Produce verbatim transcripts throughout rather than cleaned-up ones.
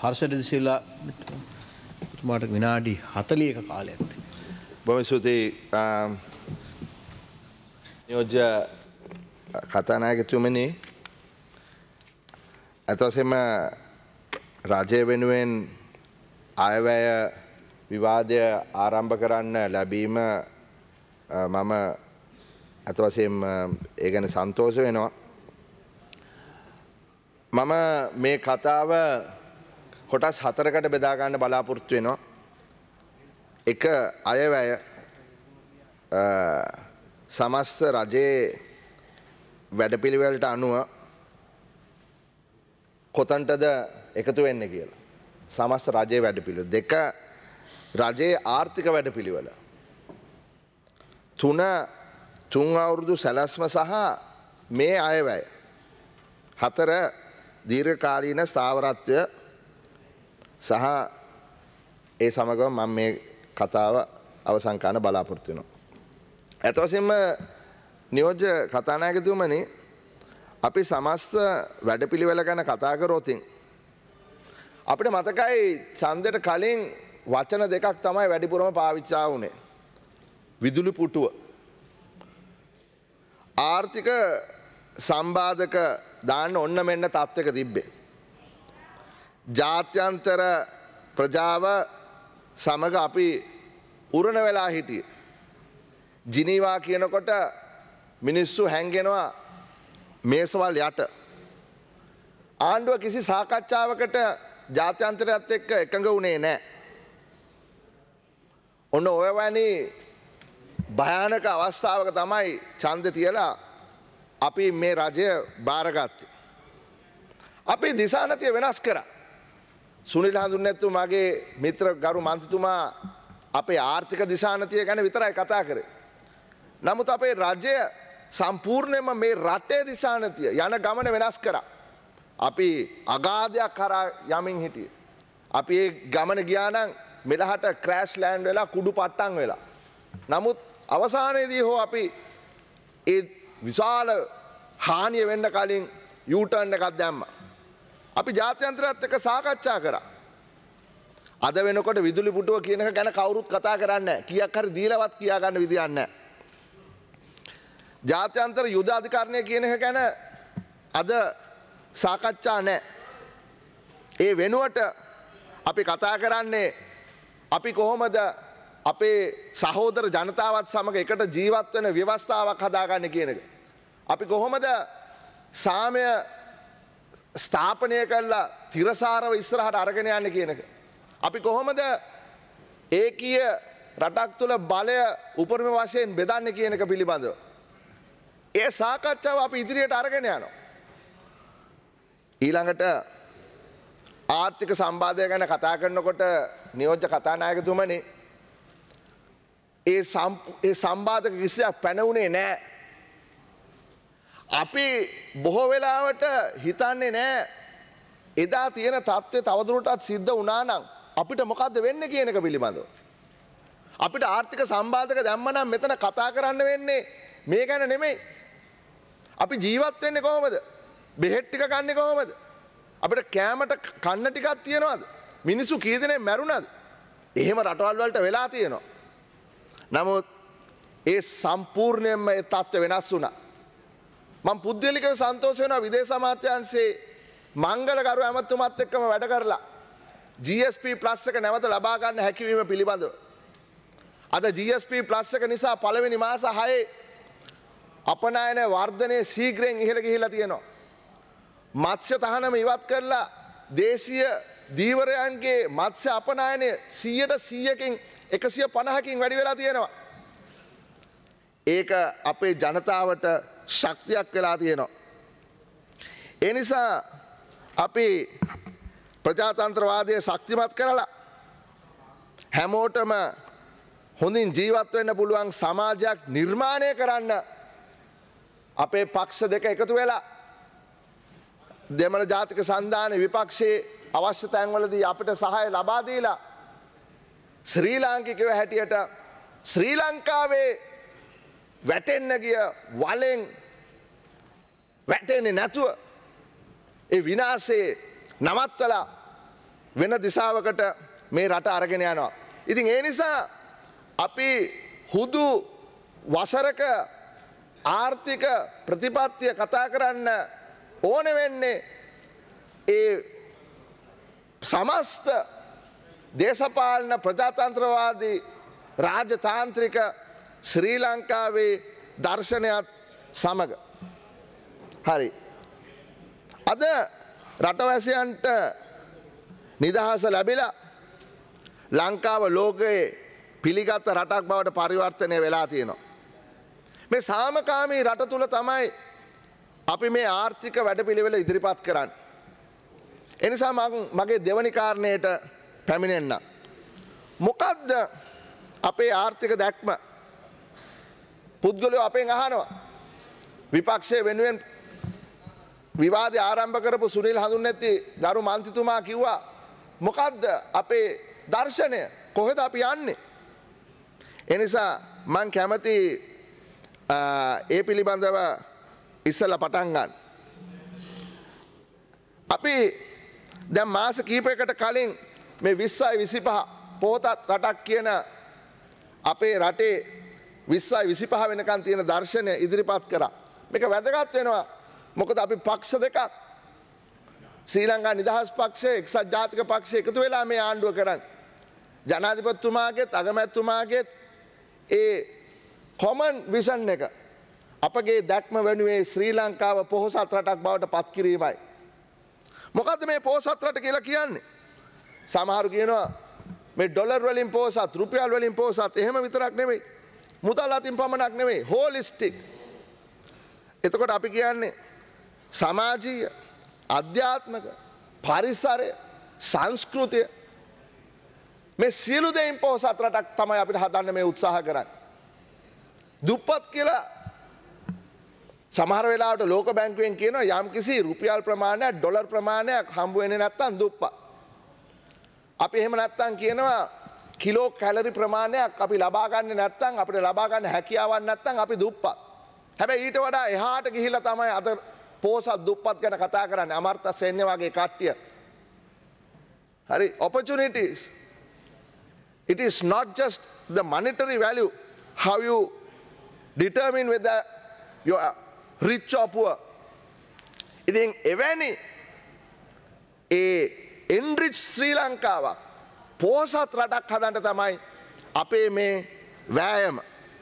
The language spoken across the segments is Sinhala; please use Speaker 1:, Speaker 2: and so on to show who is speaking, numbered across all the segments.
Speaker 1: හර්ෂ දිසිලා තුමාට විනාඩි හතළිහක කාලයක් තිබෙනවා.
Speaker 2: බොහොම ස්තුතියි නියෝජ්‍ය කතානායකතුමනි. අත වශයෙන්ම රජය වෙනුවෙන් අයවැය විවාදය ආරම්භ කරන්න ලැබීම මම අත වශයෙන්ම ඒ ගැන සන්තෝෂ වෙනවා. මම මේ කතාව කොටස් හතරකට බෙදා ගන්න බලාපොරොත්තු වෙනවා. එක අයවැය සමස්ත රජයේ වැඩපිළිවෙලට අනුව කොතන්ටද එකතු වෙන්නේ කියලා. සමස්ත රජයේ වැඩපිළිවෙල. දෙක රජයේ ආර්ථික වැඩපිළිවෙල. තුන තුන් අවුරුදු සැලැස්ම සහ මේ අයවැය. හතර දීර්ඝකාලීන ස්ථාවරත්වය සහ ඒ සමගම මම මේ කතාව අවසන් කරන්න බලාපොරොත්තු වෙනවා. ඇත්ත වශයෙන්ම නියෝජ්‍ය කතානායකතුමනි අපි සමස්ත වැඩපිළිවෙල ගැන කතා කරොත් අපිට මතකයි ඡන්දයට කලින් වචන දෙකක් තමයි වැඩිපුරම පාවිච්චි වුනේ. විදුලි පුටුව. ආර්ථික සම්බාධක දාන්න ඔන්න මෙන්න තත්ත්වයක තිබ්බේ. ජාත්‍යන්තර ප්‍රජාව සමග අපි උරණ වෙලා හිටියේ. ජිනීවා කියනකොට මිනිස්සු හැංගෙනවා මේසවල් යට. ආණ්ඩුව කිසි සාකච්ඡාවකට ජාත්‍යන්තරයත් එක්ක එකඟ වුණේ නැහැ. ඔන්න ඔය වැනි භයානක අවස්ථාවක තමයි ඡන්දෙ තියලා අපි මේ රජය බාරගත්තේ. අපි දිසානතිය වෙනස් කරා. සුනිල් හඳුන්නැතුමාගේ මිත්‍ර ගරු මන්ත්‍රීතුමා අපේ ආර්ථික දිසානතිය ගැන විතරයි කතා කරේ. නමුත් අපේ රජය සම්පූර්ණයෙන්ම මේ රටේ දිසානතිය යන ගමන වෙනස් කරා. අපි අගාධයක් කරා යමින් හිටියේ. අපි ඒ ගමන ගියා නම් මෙලහට ක්‍රෑෂ් ලෑන්ඩ් වෙලා කුඩු පට්ටම් වෙලා. නමුත් අවසානයේදී හෝ අපි ඒ විශාල හානිය වෙන්න කලින් යූ ටර්න් එකක් දැම්මා. අපි ජාත්‍යන්තරයත් එක්ක සාකච්ඡා කරා. අද වෙනකොට විදුලි පුටුව කියන එක ගැන කවුරුත් කතා කරන්නේ නැහැ. කීයක් හරි දීලවත් කියා ගන්න විදියක් නැහැ. ජාත්‍යන්තර යුද අධිකරණය කියන එක ගැන අද සාකච්ඡා නැහැ. ඒ වෙනුවට අපි කතා කරන්නේ අපි කොහොමද අපේ සහෝදර ජනතාවත් සමග එකට ජීවත් වෙන ව්‍යවස්ථාවක් හදාගන්න කියන එක. අපි කොහොමද සාමය ස්ථාපනය කරලා තිරසාරව ඉස්සරහට අරගෙන යන්න කියන එක. අපි කොහොමද ඒකීය රටක් තුළ බලය උපරිම වශයෙන් බෙදන්න කියන එක පිළිබඳව. ඒ සාකච්ඡාව අපි ඉදිරියට අරගෙන යනවා. ඊළඟට ආර්ථික සම්බාධය ගැන කතා කරනකොට නියෝජ්‍ය කතානායකතුමනි ඒ ඒ සම්බාධක කිසියක් පැනවුණේ නැහැ. අපි බොහෝ වෙලාවට හිතන්නේ නැහැ එදා තියෙන තත්ත්වය තවදුරටත් සිද්ධ වුණා නම් අපිට මොකද්ද වෙන්නේ කියන එක පිළිබඳව. අපිට ආර්ථික සම්බාධක දැම්ම නම් මෙතන කතා කරන්න වෙන්නේ මේ ගැන නෙමෙයි. අපි ජීවත් වෙන්නේ කොහොමද? බෙහෙත් ටික ගන්නෙ කොහොමද? අපිට කෑමට කන්න ටිකක් තියනවද? මිනිස්සු කී දෙනෙක් මැරුණාද? එහෙම රටවල් වලට වෙලා තියෙනවා. නමුත් ඒ සම්පූර්ණයෙන්ම ඒ තත්ත්ව වෙනස් වුණා. මම පුද්ගලිකව සන්තෝෂ වෙනවා විදේශ අමාත්‍යාංශයේ මංගලකරු ඇමතුමත් එක්කම වැඩ කරලා ජී එස් පී ප්ලස් එක නැවත ලබා ගන්න හැකියවීම පිළිබඳව. අද ජී එස් පී ප්ලස් එක නිසා පළවෙනි මාස හයේ අපනයන වර්ධනයේ ශීඝ්‍රයෙන් ඉහළ ගිහිලා තියෙනවා. මත්ස්‍ය තහනම ඉවත් කරලා දේශීය දීවරයන්ගේ මත්ස්‍ය අපනයනය සීයට සීයකින් එකසිය පනහකින් වැඩි වෙලා තියෙනවා. ඒක අපේ ජනතාවට ශක්තියක් වෙලා තියෙනවා. ඒ නිසා අපි ප්‍රජාතන්ත්‍රවාදය ශක්තිමත් කරලා හැමෝටම හොඳින් ජීවත් වෙන්න පුළුවන් සමාජයක් නිර්මාණය කරන්න අපේ පක්ෂ දෙක එකතු වෙලා දෙමළ ජාතික සන්ධාන විපක්ෂයේ අවශ්‍ය තැන්වලදී අපිට සහාය ලබා දීලා ශ්‍රී ලාංකිකයෝ හැටියට ශ්‍රී ලංකාවේ වැටෙන්න ගිය වලෙන් වැටෙන්නේ නැතුව ඒ විනාශේ නවත්තලා වෙන දිශාවකට මේ රට අරගෙන යනවා. ඉතින් ඒ නිසා අපි හුදු වසරක ආර්ථික ප්‍රතිපත්තිය කතා කරන්න ඕන වෙන්නේ ඒ සමස්ත දේශපාලන ප්‍රජාතන්ත්‍රවාදී රාජතාන්ත්‍රික ශ්‍රී ලංකාවේ දර්ශනයත් සමග. හරි. අද රටවැසියන්ට නිදහස ලැබිලා ලංකාව ලෝකයේ පිළිගත් රටක් බවට පරිවර්තනය වෙලා තියෙනවා. මේ සාමකාමී රට තුල තමයි අපි මේ ආර්ථික වැඩපිළිවෙල ඉදිරිපත් කරන්නේ. ඒ නිසා මම මගේ දෙවනි කාරණයට පැමිණෙන්න. මොකද්ද අපේ ආර්ථික දැක්ම? පුද්ගලයෝ අපෙන් අහනවා. විපක්ෂයේ වෙනුවෙන් විවාදය ආරම්භ කරපු සුනිල් හඳුන්නැති ගරු මන්ත්‍රීතුමා කිව්වා මොකද්ද අපේ දර්ශනය? කොහෙද අපි යන්නේ? ඒ නිසා මම කැමති ඒ පිළිබඳව ඉස්සලා පටන් ගන්න. අපි දැන් මාස කිහිපයකට කලින් මේ විස්සයි විසිපහ පොහොසත් රටක් කියන අපේ රටේ විස්සයි විසිපහ වෙනකන් තියෙන දර්ශනය ඉදිරිපත් කරා. මේක වැදගත් වෙනවා. මොකද අපි පක්ෂ දෙකක් ශ්‍රී ලංකා නිදහස් පක්ෂය එක්සත් ජාතික පක්ෂය එකතු වෙලා මේ ආණ්ඩුව කරන්නේ. ජනාධිපතිතුමාගේත් අගමැතිතුමාගේත් ඒ කොමන් විෂන් එක අපගේ දැක්ම වෙනුවේ ශ්‍රී ලංකාව පොහොසත් රටක් බවට පත් කිරීමයි. මොකද්ද මේ පොහොසත් රට කියලා කියන්නේ? සමහරු කියනවා මේ ඩොලර් වලින් පොහොසත්, රුපියල් වලින් පොහොසත් එහෙම විතරක් නෙවෙයි. මුදල් අතින් පමණක් නෙවෙයි, හෝලිස්ටික්. එතකොට අපි කියන්නේ සමාජීය, අධ්‍යාත්මික, පරිසරය, සංස්කෘතිය මේ සියලු දේයින් පොහොසත් රටක් තමයි අපිට හදන්න මේ උත්සාහ කරන්නේ. දුප්පත් කියලා සමහර වෙලාවට ලෝක බැංකුවෙන් කියනවා යම් කිසි රුපියල් ප්‍රමාණයක් ඩොලර් ප්‍රමාණයක් හම්බ වෙන්නේ නැත්නම් දුප්පත්. අපි එහෙම නැත්නම් කියනවා කිලෝ කැලරි ප්‍රමාණයක් අපි ලබා ගන්න නැත්නම් අපිට ලබා ගන්න හැකියාවක් නැත්නම් අපි දුප්පත්. හැබැයි ඊට වඩා එහාට ගිහිල්ලා තමයි අද පොහොසත් දුප්පත් ගැන කතා කරන්නේ අමර්ත්‍ය සේන්‍ය වගේ කට්ටිය. හරි opportunities. It is not just the monetary value how you determine whether you are rich or poor. ඉතින් එවැනි ඒ enrich ශ්‍රී ලංකාවක් පොහොසත් රටක් හදන්න තමයි අපේ මේ වෑයම.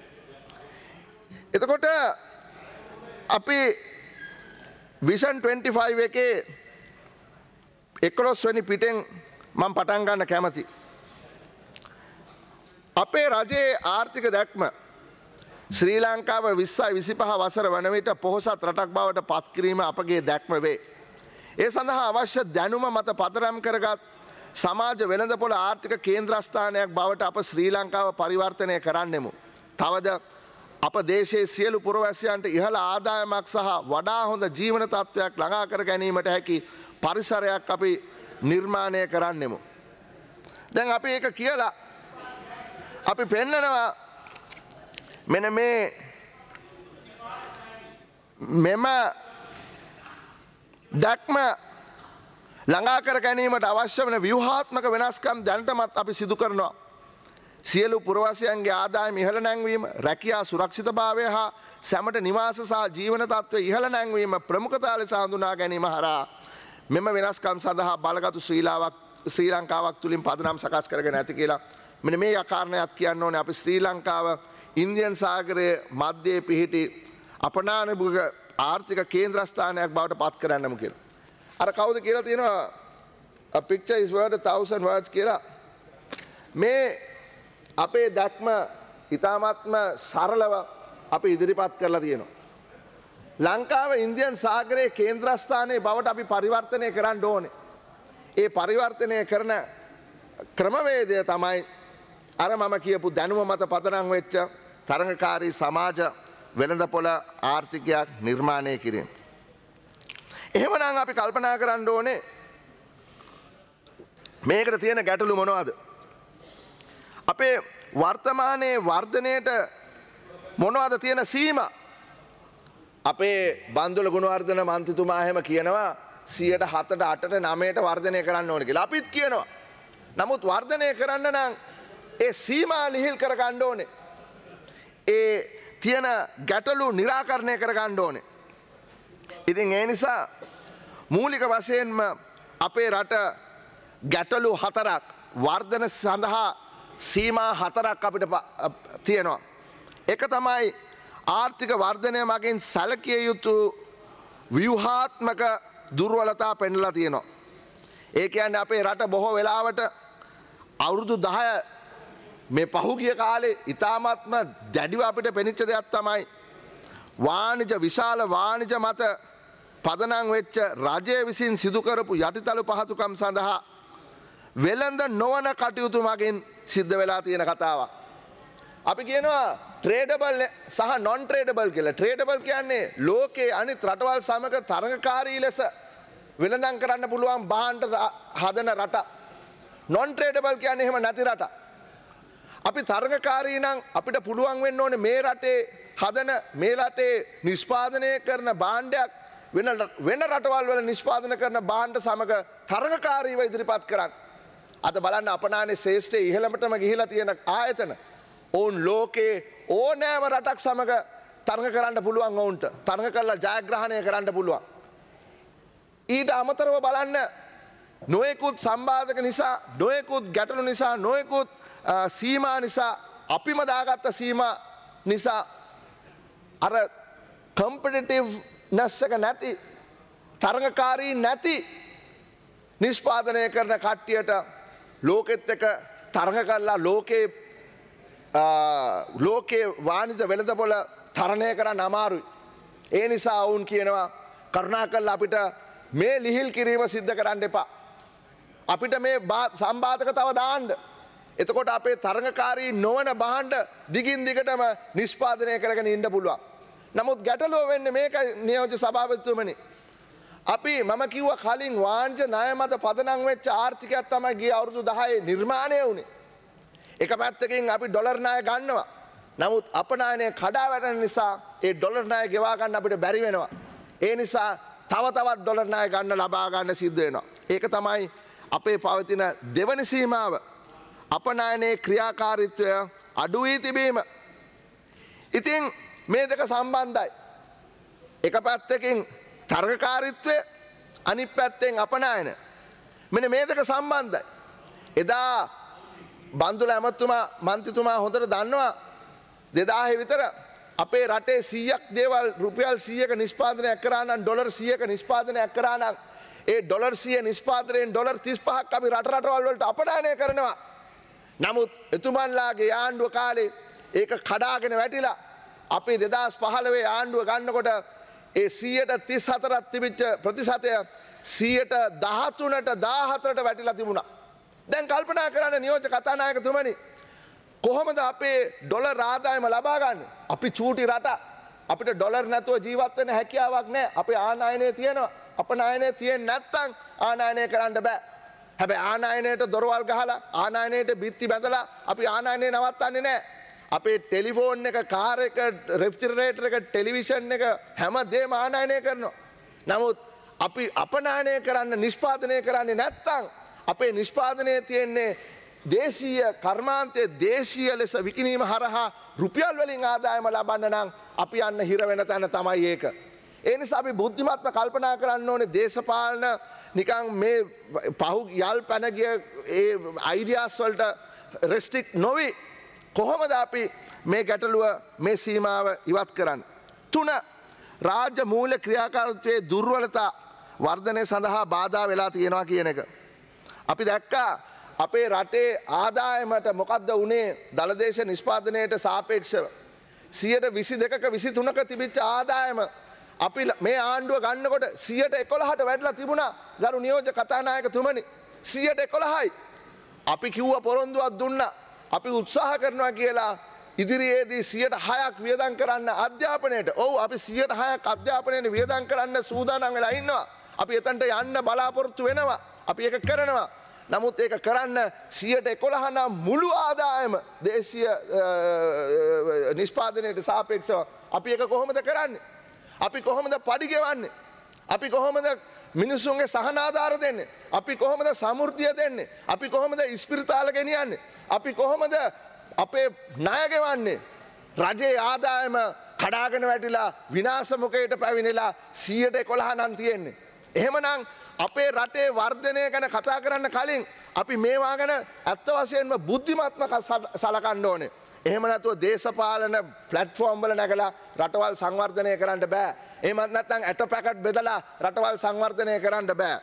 Speaker 2: එතකොට අපි විෂන් විසිපහ එකේ එකොළොස් වෙනි පිටෙන් මම පටන් ගන්න කැමති. අපේ රජයේ ආර්ථික දැක්ම ශ්‍රී ලංකාව විස්සයි විසිපහ වසර වන විට පොහොසත් රටක් බවට පත් කිරීම අපගේ දැක්ම වේ. ඒ සඳහා අවශ්‍ය දැනුම මත පදනම් කරගත් සමාජ වෙළඳපොළ ආර්ථික කේන්ද්‍රස්ථානයක් බවට අප ශ්‍රී ලංකාව පරිවර්තනය කරන්නෙමු. තවද අප දේශයේ සියලු පුරවැසියන්ට ඉහළ ආදායමක් සහ වඩා හොඳ ජීවන තත්ත්වයක් ළඟා කර ගැනීමට හැකි පරිසරයක් අපි නිර්මාණය කරන්නෙමු. දැන් අපි ඒක කියලා අපි පෙන්නනවා මෙන්න මේ මෙම දැක්ම ළඟා කර ගැනීමට අවශ්‍ය වන ව්‍යුහාත්මක වෙනස්කම් දැනටමත් අපි සිදු කරනවා. සියලු පුරවැසියන්ගේ ආදායම ඉහළ නැංවීම, රැකියා සුරක්ෂිතභාවය හා සැමට නිවාස සහ ජීවන තත්ත්වය ඉහළ නැංවීම ප්‍රමුඛතා ලෙස හඳුනා ගැනීම හරහා මෙම වෙනස්කම් සඳහා බලගතු ශ්‍රී ලංකාවක් තුලින් පදනම් සකස් කරගෙන ඇති කියලා මෙන්න මේ කාරණයක් කියන්න ඕනේ. අපි ශ්‍රී ලංකාව ඉන්දියන් සාගරයේ මැදේ පිහිටි අපනානභුග ආර්ථික කේන්ද්‍රස්ථානයක් බවට පත් කරන්නමු කියලා. අර කවුද කියලා තියෙනවා a picture is worth a thousand words කියලා. මේ අපේ දැක්ම ඉතාමත්ම සරලව අපි ඉදිරිපත් කරලා තියෙනවා. ලංකාව ඉන්දියන් සාගරයේ කේන්ද්‍රස්ථානයේ බවට අපි පරිවර්තනය කරන්න ඕනේ. ඒ පරිවර්තනය කරන ක්‍රමවේදය තමයි අර මම කියපු දැනුම මත පදනම් වෙච්ච තරඟකාරී සමාජ වෙළඳපොළ ආර්ථිකයක් නිර්මාණය කිරීම. එහෙමනම් අපි කල්පනා කරන්න ඕනේ මේකට තියෙන ගැටලු මොනවද? අපේ වර්තමානයේ වර්ධනයට මොනවද තියෙන සීමා? අපේ බන්දුල ගුණවර්ධන මන්ත්‍රීතුමා එහෙම කියනවා සියයට හතට අටට නවයට වර්ධනය කරන්න ඕන කියලා අපිත් කියනවා. නමුත් වර්ධනය කරන්න නම් ඒ සීමා ලිහිල් කර ගන්න ඕනේ. ඒ තියෙන ගැටලු निराකරණය කර ගන්න ඕනේ. ඉතින් ඒ නිසා මූලික වශයෙන්ම අපේ රට ගැටලු හතරක් වර්ධන සඳහා සීමා හතරක් අපිට තියෙනවා. එක තමයි ආර්ථික වර්ධනය මගින් සැලකිය යුතු ව්‍යුහාත්මක දුර්වලතා පෙන්වලා තියෙනවා. ඒ කියන්නේ අපේ රට බොහෝ වෙලාවට අවුරුදු දහය මේ පහුගිය කාලේ ඉතාමත්ම දැඩිව අපිට පෙනිච්ච දෙයක් තමයි වාණිජ විශාල වාණිජ මත පදනම් වෙච්ච රජය විසින් සිදු කරපු යටිතල පහසුකම් සඳහා වෙළඳ නොවන කටයුතු මගින් සිද්ධ වෙලා තියෙන කතාවක්. අපි කියනවා ට්‍රේඩබල් සහ නොන් ට්‍රේඩබල් කියලා. ට්‍රේඩබල් කියන්නේ ලෝකයේ අනිත් රටවල් සමග තරඟකාරී ලෙස වෙළඳම් කරන්න පුළුවන් භාණ්ඩ හදන රට. නොන් ට්‍රේඩබල් කියන්නේ එහෙම නැති රට. අපි තරඟකාරී නම් අපිට පුළුවන් වෙන්න ඕනේ මේ රටේ හදන මේ රටේ නිෂ්පාදනය කරන භාණ්ඩයක් වෙන වෙන රටවල් වල නිෂ්පාදනය කරන භාණ්ඩ සමග තරඟකාරීව ඉදිරිපත් කරන්න. අද බලන්න අපනානේ ශ්‍රේෂ්ඨයේ ඉහළමටම ගිහිලා තියෙන ආයතන ඔවුන් ලෝකේ ඕනෑම රටක් සමග තරඟ කරන්න පුළුවන් ඔවුන්ට. තරඟ කරලා ජයග්‍රහණය කරන්න පුළුවන්. ඊට අමතරව බලන්න නොයෙකුත් සම්බාධක නිසා නොයෙකුත් ගැටලු නිසා නොයෙකුත් සීමා නිසා අපිම දාගත්ත සීමා නිසා අර කම්පිටිටිව්නස් එක නැති තරඟකාරී නැති නිෂ්පාදනය කරන කට්ටියට ලෝකෙත් එක තරඟ කරලා ලෝකේ ලෝකයේ වාණිජ වෙළඳපොළ තරණය කරන්න අමාරුයි. ඒ නිසා ඔවුන් කියනවා කරුණාකරලා අපිට මේ ලිහිල් කිරීම සිද්ධ කරන්න එපා. අපිට මේ සම්බාධක තව දාන්න. එතකොට අපේ තරඟකාරී නොවන භාණ්ඩ දිගින් දිගටම නිෂ්පාදනය කරගෙන ඉන්න පුළුවන්. නමුත් ගැටලුව වෙන්නේ මේකයි නියෝජ්‍ය සභාපතිතුමනි. අපි මම කිව්වා කලින් වාණිජ ණය මත පදනම් වෙච්ච ආර්ථිකයක් තමයි ගිය අවුරුදු දහයේ නිර්මාණය වුණේ. එක පැත්තකින් අපි ඩොලර් ණය ගන්නවා. නමුත් අපනායනය කඩා වැටෙන නිසා ඒ ඩොලර් ණය ගෙවා ගන්න අපිට බැරි වෙනවා. ඒ නිසා තව තවත් ඩොලර් ණය ගන්න ලබා ගන්න සිද්ධ වෙනවා. ඒක තමයි අපේ පවතින දෙවන සීමාව. අපනායනයේ ක්‍රියාකාරීත්වය අඩු වී තිබීම. ඉතින් මේ දෙක සම්බන්ධයි. එක පැත්තකින් තරගකාරීත්වය අනිත් පැත්තෙන් අපනායන. මෙන්න මේ දෙක සම්බන්ධයි. එදා බන්දුල ඇමතුමා මන්ත්‍රීතුමා හොඳට දන්නවා දෙදාහේ විතර අපේ රටේ සීයක් දේවල් රුපියල් සීයක නිෂ්පාදනයක් කරා නම් ඩොලර් සීයක නිෂ්පාදනයක් කරා නම් ඒ ඩොලර් සීය නිෂ්පාදනයෙන් ඩොලර් තිස් පහක් අපි රට රටවල් වලට අපනයනය කරනවා. නමුත් එතුමන්ලාගේ ආණ්ඩුව කාලේ ඒක කඩාගෙන වැටිලා අපි දෙදාස් පහළොවේ ආණ්ඩුව ගන්නකොට ඒ සීයට තිස් හතරක් තිබිච්ච ප්‍රතිශතය සීයට දහතුනට දාහතරට වැටිලා තිබුණා. දැන් කල්පනා කරන්න නියෝජ්‍ය කතානායකතුමනි කොහොමද අපේ ඩොලර් ආදායම ලබා ගන්න? අපි චූටි රට. අපිට ඩොලර් නැතුව ජීවත් වෙන්න හැකියාවක් නැහැ. අපේ ආනයනය තියෙනවා. අපනයනය තියෙන්නේ නැත්නම් ආනයනය කරන්න බෑ. හැබැයි ආනයනයට දොරවල් ගහලා ආනයනයට බිත්ති බැඳලා අපි ආනයනය නවත්තන්නේ නැහැ. අපේ ටෙලිෆෝන් එක, කාර් එක, රෙෆ්‍රිජරේටර් එක, ටෙලිවිෂන් එක හැමදේම ආනයනය කරනවා. නමුත් අපි අපනයනය කරන්න නිෂ්පාදනය කරන්නේ නැත්නම් අපේ නිෂ්පාදනය තියෙන්නේ දේශීය කර්මාන්තයේ දේශීය ලෙස විකිණීම හරහා රුපියල් වලින් ආදායම ලබන්න නම් අපි යන්න හිර වෙන තැන තමයි ඒක. ඒ නිසා අපි බුද්ධිමත්ව කල්පනා කරන්න ඕනේ දේශපාලන නිකන් මේ පහු යල් පැන ගිය ඒ අයිඩියාස් වලට රෙස්ට්‍රික්ට් නොවි කොහොමද අපි මේ ගැටලුව මේ සීමාව ඉවත් කරන්නේ? තුන රාජ්‍ය මූල්‍ය ක්‍රියාකාරීත්වයේ දුර්වලතා වර්ධනය සඳහා බාධා වෙලා තියෙනවා කියන එක. අපි දැක්කා අපේ රටේ ආදායමට මොකද්ද වුණේ දළදේශ නිෂ්පාදනයට සාපේක්ෂව සියයට විසි දෙකක විසි තුනක තිබිච්ච ආදායම අපි මේ ආණ්ඩුව ගන්නකොට සියයට එකොළහට වැඩිලා තිබුණා. ගරු නියෝජ්‍ය කතානායකතුමනි සියයට එකොළහයි. අපි කිව්ව පොරොන්දුවක් දුන්නා. අපි උත්සාහ කරනවා කියලා ඉදිරියේදී සියයට හයක් වියදම් කරන්න අධ්‍යාපනයට. ඔව් අපි සියයට හයක් අධ්‍යාපනයට වියදම් කරන්න සූදානම් වෙලා ඉන්නවා. අපි එතනට යන්න බලාපොරොත්තු වෙනවා. අපි ඒක කරනවා. නමුත් ඒක කරන්න සියයට එකොළහ නම් මුළු ආදායම දේශීය නිෂ්පාදනයට සාපේක්ෂව අපි ඒක කොහොමද කරන්නේ? අපි කොහොමද පඩි ගෙවන්නේ? අපි කොහොමද මිනිසුන්ගේ සහනාධාර දෙන්නේ? අපි කොහොමද සමෘද්ධිය දෙන්නේ? අපි කොහොමද ඉස්පිරිතාල ගෙනියන්නේ? අපි කොහොමද අපේ ණය ගෙවන්නේ? රජයේ ආදායම කඩාගෙන වැටිලා විනාශ මුඛයට පැමිණිලා සියයට එකොළහ නම් තියෙන්නේ. එහෙමනම් අපේ රටේ වර්ධනය ගැන කතා කරන්න කලින් අපි මේවා ගැන ඇත්ත වශයෙන්ම බුද්ධිමත්ව සලකන්න ඕනේ. එහෙම නැතුව දේශපාලන ප්ලැට්ෆෝම් වල නැගලා රටවල් සංවර්ධනය කරන්න බෑ. එහෙමත් නැත්නම් ඇට පැකට් බෙදලා රටවල් සංවර්ධනය කරන්න බෑ.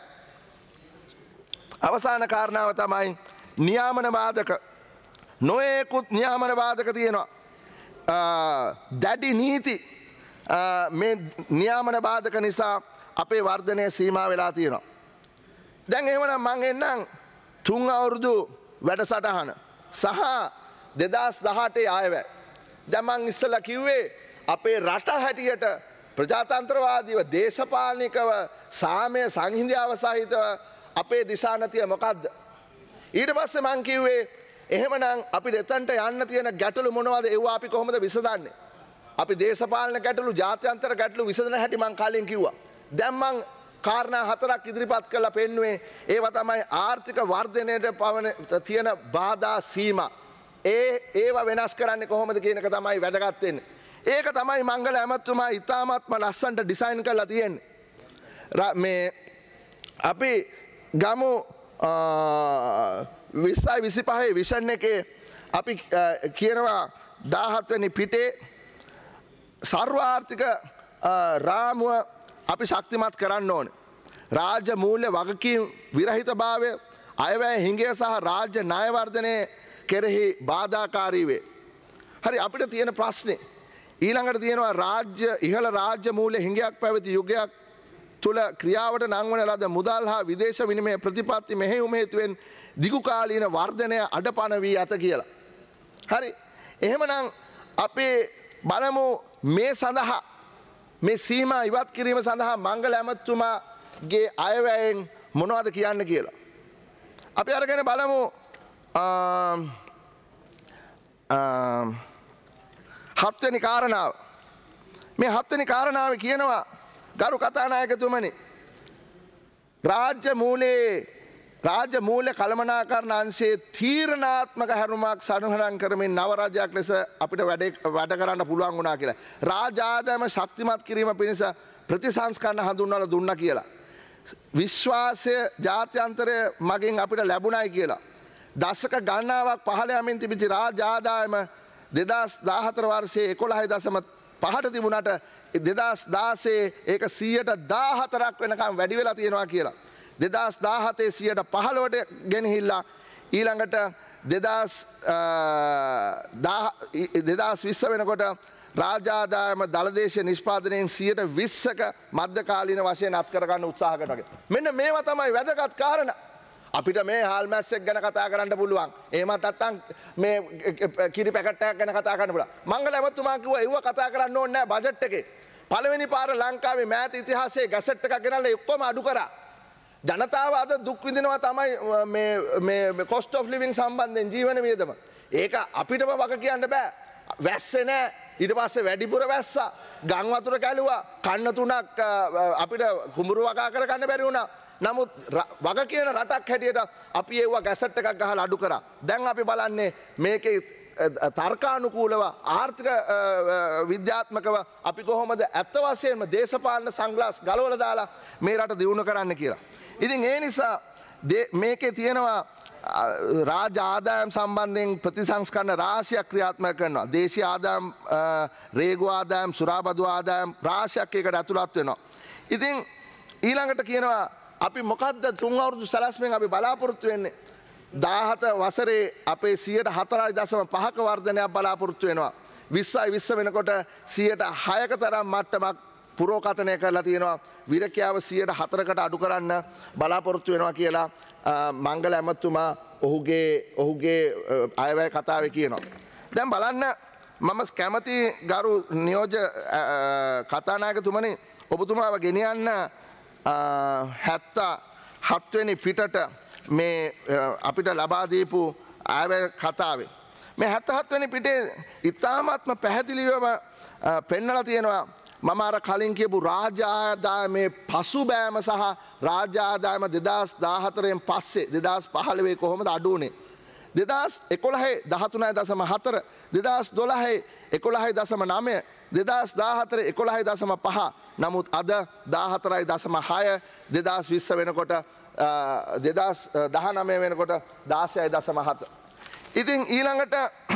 Speaker 2: අවසාන කාරණාව තමයි නියාමන බාධක. නොයෙකුත් නියාමන බාධක තියෙනවා. දැඩි නීති මේ නියාමන බාධක නිසා අපේ වර්ධනය සීමා වෙලා තියෙනවා. දැන් එහෙමනම් මං එන්නම් තුන් අවුරුදු වැඩසටහන සහ දෙදහස් දහඅටේ ආයවැය. දැන් මං ඉස්සෙල්ලා කිව්වේ අපේ රට හැටියට ප්‍රජාතන්ත්‍රවාදීව දේශපාලනිකව සාමය සංහිඳියාව සහිතව අපේ දිශානතිය මොකක්ද? ඊට පස්සේ මං කිව්වේ එහෙමනම් අපිට එතනට යන්න තියෙන ගැටලු මොනවද? ඒවා අපි කොහොමද විසඳන්නේ? අපි දේශපාලන ගැටලු, ජාත්‍යන්තර ගැටලු විසඳන හැටි මං කලින් කිව්වා. දැන් මං කාරණා හතරක් ඉදිරිපත් කරලා පෙන්නුවේ ඒවා තමයි ආර්ථික වර්ධනයට පවන තියෙන බාධා සීමා. ඒ ඒවා වෙනස් කරන්නේ කොහොමද කියන එක තමයි වැදගත් වෙන්නේ. ඒක තමයි මංගල ඇමතුමා ඉතාමත්ම ලස්සනට ඩිසයින් කරලා තියෙන්නේ. මේ අපි ගමු විස්සයි විසිපහේ විෂන් එකේ අපි කියනවා දාහත් වෙනි පිටේ සර්වාර්ථික රාමුව අපි ශක්තිමත් කරන්න ඕනේ. රාජ්‍ය මූල්‍ය වගකීම් විරහිතභාවය, අයවැය හිඟය සහ රාජ්‍ය ණය වර්ධනය කෙරෙහි බාධාකාරී වේ. හරි අපිට තියෙන ප්‍රශ්නේ ඊළඟට තියෙනවා රාජ්‍ය ඉහළ රාජ්‍ය මූල්‍ය හිඟයක් පැවති යුගයක් තුල ක්‍රියාවට නංවන ලද මුදල් හා විදේශ විනිමය ප්‍රතිපත්ති මෙහෙයුම හේතුවෙන් දිගුකාලීන වර්ධනය අඩපණ වී ඇත කියලා. හරි එහෙමනම් අපේ බලමු මේ සඳහා මේ සීමා ඉවත් කිරීම සඳහා මංගල ඇමතුමාගේ අයවැයෙන් මොනවද කියන්න කියලා. අපි අරගෙන බලමු හත්වෙනි කාරණාව. මේ හත්වෙනි කාරණාව කියනවා ගරු කතානායකතුමනි රාජ්‍ය මූලයේ රාජ්‍ය මූල්‍ය කළමනාකරණ අංශයේ තීරණාත්මක හැරුමක් සටහන් කරමින් නව රජයක් ලෙස අපිට වැඩ වැඩ කරන්න පුළුවන් වුණා කියලා. රාජ්‍ය ආදායම ශක්තිමත් කිරීම පිණිස ප්‍රතිසංස්කරණ හඳුන්වලා දුන්නා කියලා. විශ්වාසය ජාත්‍යන්තරය මගින් අපිට ලැබුණයි කියලා. දශක ගණනාවක් පහළ යමින් තිබිච්ච රාජ්‍ය ආදායම දෙදහස් දාහතර වර්ෂයේ එකොළහ දශම පහට තිබුණාට දෙදහස් දාහේ ඒක සියයට දාහතරක් වෙනකම් වැඩි වෙලා තියෙනවා කියලා. දෙදහස් දාහතේ සියයට පහළොවට ගෙනහිල්ලා ඊළඟට දෙදහස් විස්ස වෙනකොට රාජාදායම දළදේශ නිෂ්පාදනයෙන් සියයට විස්සක මධ්‍යකාලීන වශයෙන් අත් කරගන්න උත්සාහ කරනවා. මෙන්න මේවා තමයි වැදගත් කාරණා. අපිට මේ හාල් මැස්සෙක් ගැන කතා කරන්න පුළුවන්. එහෙමත් නැත්නම් මේ කිරි පැකට් එකක් ගැන කතා කරන්න පුළුවන්. මංගල ඇමතුමා කිව්වා ඒව කතා කරන්න ඕනේ නැහැ බජට් එකේ. පළවෙනි පාර ලංකාවේ මෑත ඉතිහාසයේ ගැසට් එකක් ගෙනල්ලා ඔක්කොම අඩු කරා. ජනතාව අද දුක් විඳිනවා තමයි මේ මේ කොස්ට් ඔෆ් ලිවිං සම්බන්ධයෙන් ජීවන වියදම. ඒක අපිටම වග කියන්න බෑ. වැස්සේ නෑ. ඊට පස්සේ වැඩිපුර වැස්සා. ගම් වතුර කැලුවා. කන්න තුනක් අපිට කුඹුරු වගා කර ගන්න බැරි වුණා. නමුත් වග කියන රටක් හැටියට අපි ඒවා ගැසට් එකක් ගහලා අඩු කරා. දැන් අපි බලන්නේ මේකේ තර්කානුකූලව ආර්ථික විද්‍යාත්මකව අපි කොහොමද ඇත්ත වශයෙන්ම දේශපාලන සංග්ලාස් ගලවලා දාලා මේ රට දියුණු කරන්න කියලා. ඉතින් ඒ නිසා මේකේ තියෙනවා රාජ්‍ය ආදායම් සම්බන්ධයෙන් ප්‍රතිසංස්කරණ රාශියක් ක්‍රියාත්මක කරනවා. දේශීය ආදායම්, රේගු ආදායම්, සුරාබදු ආදායම් රාශියක් එකට ඇතුළත් වෙනවා. ඉතින් ඊළඟට කියනවා අපි මොකද්ද තුන් අවුරුදු සැලැස්මෙන් අපි බලාපොරොත්තු වෙන්නේ? දාහත වසරේ අපේ සියයට හතරයි දශම පහක වර්ධනයක් බලාපොරොත්තු වෙනවා. විස්සයි විස්ස වෙනකොට සියයට හයක තරම් මට්ටමක් පුරෝකථනය කරලා තියෙනවා. විරකියාව සියයට හතරකට අඩු කරන්න බලාපොරොත්තු වෙනවා කියලා මංගල ඇමතුමා ඔහුගේ ඔහුගේ අයවැය කතාවේ කියනවා. දැන් බලන්න මම කැමති ගරු නියෝජ්‍ය කතානායකතුමනි ඔබතුමාව ගෙනියන්න හැත්තා හත්වෙනි පිටට මේ අපිට ලබා දීපු අයවැය කතාවේ. මේ හැත්තහත්වෙනි පිටේ ඉතාමත්ම පැහැදිලිවම පෙන්නලා තියෙනවා මම අර කලින් කියපු රාජ්‍ය ආදායමේ පසුබෑම සහ රාජ්‍ය ආදායම දෙදහස් දාහතරෙන් පස්සේ දෙදහස් පහළොවේ කොහොමද අඩු වුනේ? දෙදහස් එකොළහේ දහතුනයි දශම හතර, දෙදහස් දොළහේ එකොළහයි දශම නවය, දෙදහස් දාහතරේ එකොළහයි දශම පහ. නමුත් අද දාහතරයි දශම හය, දෙදහස් විස්ස වෙනකොට දෙදහස් දහනවය වෙනකොට දාසයයි දශම හත. ඉතින් ඊළඟට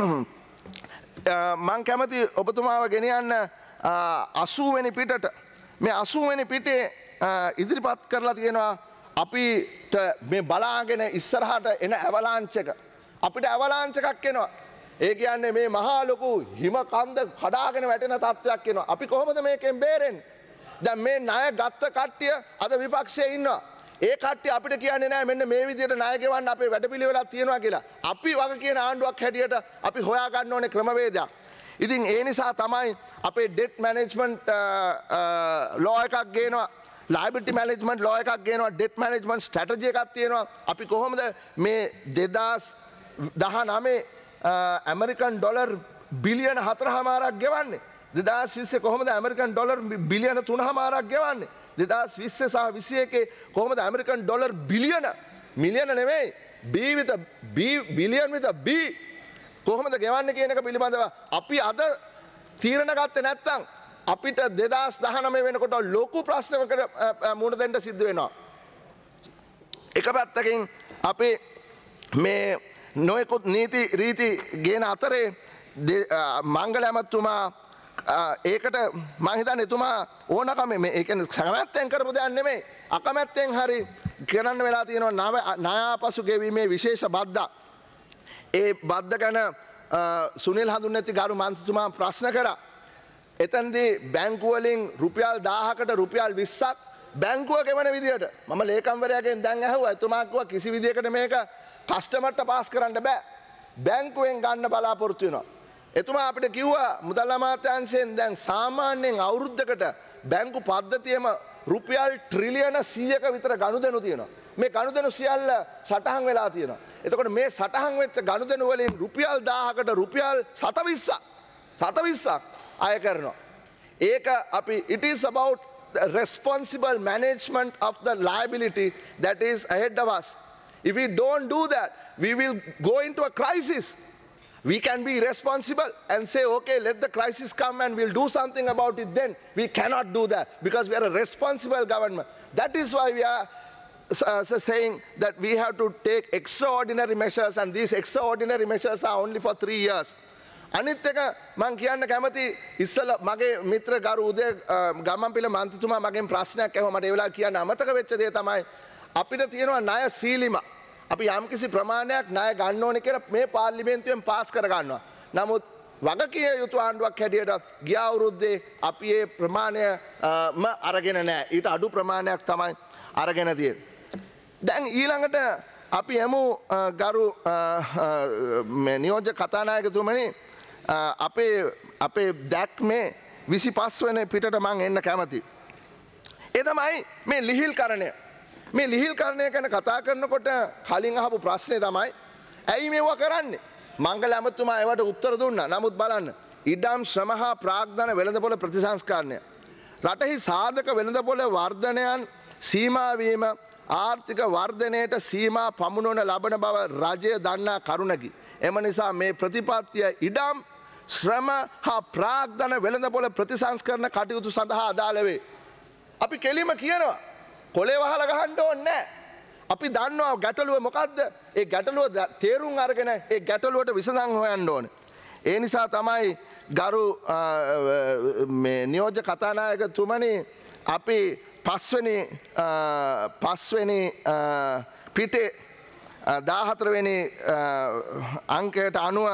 Speaker 2: මං කැමති ඔබතුමාව ගෙනියන්න අසූවෙනි පිටට. මේ අසූවෙනි පිටේ ඉදිරිපත් කරලා තියෙනවා අපිට මේ බලාගෙන ඉස්සරහට එන ඇවලාංච් එක. අපිට ඇවලාංච් එකක් එනවා. ඒ කියන්නේ මේ මහා ලොකු හිම කන්ද කඩාගෙන වැටෙන තත්ත්වයක් එනවා. අපි කොහොමද මේකෙන් බේරෙන්නේ? දැන් මේ ණය ගත්ත කට්ටිය අද විපක්ෂයේ ඉන්නවා. ඒ කට්ටිය අපිට කියන්නේ නැහැ මෙන්න මේ විදිහට ණය ගෙවන්න අපේ වැඩපිළිවෙලක් තියෙනවා කියලා. අපි වග කියන ආණ්ඩුවක් හැටියට අපි හොයා ගන්න ඕනේ ක්‍රමවේදයක්. ඉතින් ඒ නිසා තමයි අපේ ඩෙට් මැනේජ්මන්ට් ලෝ එකක් ගේනවා, ලයබිලිටි මැනේජ්මන්ට් ලෝ එකක් ගේනවා, ඩෙට් මැනේජ්මන්ට් ස්ට්‍රැටජි එකක් තියෙනවා. අපි කොහොමද මේ දෙදහස් දහනවය ඇමරිකන් ඩොලර් බිලියන හතරමාරක් ගෙවන්නේ? දෙදහස් විස්සේ කොහොමද ඇමරිකන් ඩොලර් බිලියන තුනමාරක් ගෙවන්නේ? දෙදහස් විස්ස සහ විසි එකේ කොහොමද ඇමරිකන් ඩොලර් බිලියන මිලියන නෙවෙයි B with a B billion with a B කොහොමද ගෙවන්නේ කියන එක පිළිබඳව අපි අද තීරණ ගත්තේ නැත්නම් අපිට දෙදහස් දහනවය වෙනකොට ලොකු ප්‍රශ්නයකට මුහුණ දෙන්න සිද්ධ වෙනවා. එක පැත්තකින් අපි මේ නොයෙකුත් නීති රීති ගේන අතරේ මංගල ඇමතුමා ඒකට මං හිතන්නේ එතුමා ඕනකම මේ ඒ කියන්නේ කැමැත්තෙන් කරපු දෙයක් නෙමෙයි, අකමැත්තෙන් හරි කරන්න වෙලා තියෙනවා ණයාපසු ගෙවීමේ විශේෂ බද්දා. ඒ බද්ද ගැන සුනිල් හඳුන්නැති ගරු මන්ත්‍රීතුමා ප්‍රශ්න කරා. එතනදී බැංකුව වලින් රුපියල් දාහකට රුපියල් විස්සක් බැංකුව ගෙවන විදියට මම ලේකම්වරයාගෙන් දැන් ඇහුවා. එතුමා කිව්වා කිසි විදියකට මේක කස්ටමර්ට පාස් කරන්න බෑ, බැංකුවෙන් ගන්න බලාපොරොත්තු වෙනවා. එතුමා අපිට කිව්වා මුදල් අමාත්‍යාංශයෙන් දැන් සාමාන්‍යයෙන් අවුරුද්දකට බැංකු පද්ධතියම රුපියල් ට්‍රිලියන සීයක විතර ගනුදෙනු තියෙනවා. මේ ගනුදෙනු සියල්ල සටහන් වෙලා තියෙනවා. එතකොට මේ සටහන් වෙච්ච ගනුදෙනු වලින් රුපියල් දාහකට රුපියල් සතවිස්සක් සතවිස්සක් අය කරනවා. ඒක අපි it is about the responsible management of the liability that is ahead of us. If we don't do that, we will go into a crisis. We can be responsible and say, okay, let the crisis come and we'll do something about it then. We cannot do that because we are a responsible government. That is why we are uh, saying that we have to take extraordinary measures, and these extraordinary measures are only for three years. අනිත් එක මං කියන්න කැමති ඉස්සල මගේ මිත්‍ර ගරු උදේ ගම්මන්පිල මන්ත්‍රීතුමා මගෙන් ප්‍රශ්නයක් ඇහුවා. මට ඒ වෙලාව කියන්න අමතක වෙච්ච දේ තමයි අපිට තියෙනවා ණය සීලිම. අපි යම්කිසි ප්‍රමාණයක් ණය ගන්න ඕනේ කියලා මේ පාර්ලිමේන්තුවෙන් පාස් කර ගන්නවා. නමුත් වගකිය යුතු ආණ්ඩුවක් හැටියට ගිය අවුරුද්දේ අපි මේ ප්‍රමාණයම අරගෙන නැහැ. ඊට අඩු ප්‍රමාණයක් තමයි අරගෙන තියෙන්නේ. දැන් ඊළඟට අපි යමු ගරු මේ නියෝජ්‍ය කතානායකතුමනි අපේ අපේ දැක්මේ විසිපස් වෙනි පිටට මම එන්න කැමතියි. ඒ තමයි මේ ලිහිල්කරණය. මේ ලිහිල්කරණය ගැන කතා කරනකොට කලින් අහපු ප්‍රශ්නේ තමයි ඇයි මේවා කරන්නේ? මංගල ඇමතුමා ඒවට උත්තර දුන්නා. නමුත් බලන්න ඉඩම් ශ්‍රම හා ප්‍රාග්ධන වෙළඳපොළ ප්‍රතිසංස්කරණය රටෙහි සාධක වෙළඳපොළ වර්ධනයන් සීමා වීම ආර්ථික වර්ධනයට සීමා පමුණවන ලබන බව රජය දන්නා කරුණකි. එම නිසා මේ ප්‍රතිපත්තිය ඉඩම් ශ්‍රම හා ප්‍රාග්ධන වෙළඳපොළ ප්‍රතිසංස්කරණ කටයුතු සඳහා අදාළ වේ. අපි කෙලිම කියනවා කොලේ වහලා ගහන්න ඕනේ නැහැ. අපි දන්නවා ගැටලුව මොකද්ද? ඒ ගැටලුව තේරුම් අරගෙන ඒ ගැටලුවට විසඳුම් හොයන්න ඕනේ. ඒ නිසා තමයි ගරු මේ නියෝජ්‍ය කතානායකතුමනි අපි පස්වෙනි පස්වෙනි පිටේ දාහතර වෙනි අංකයට අනුව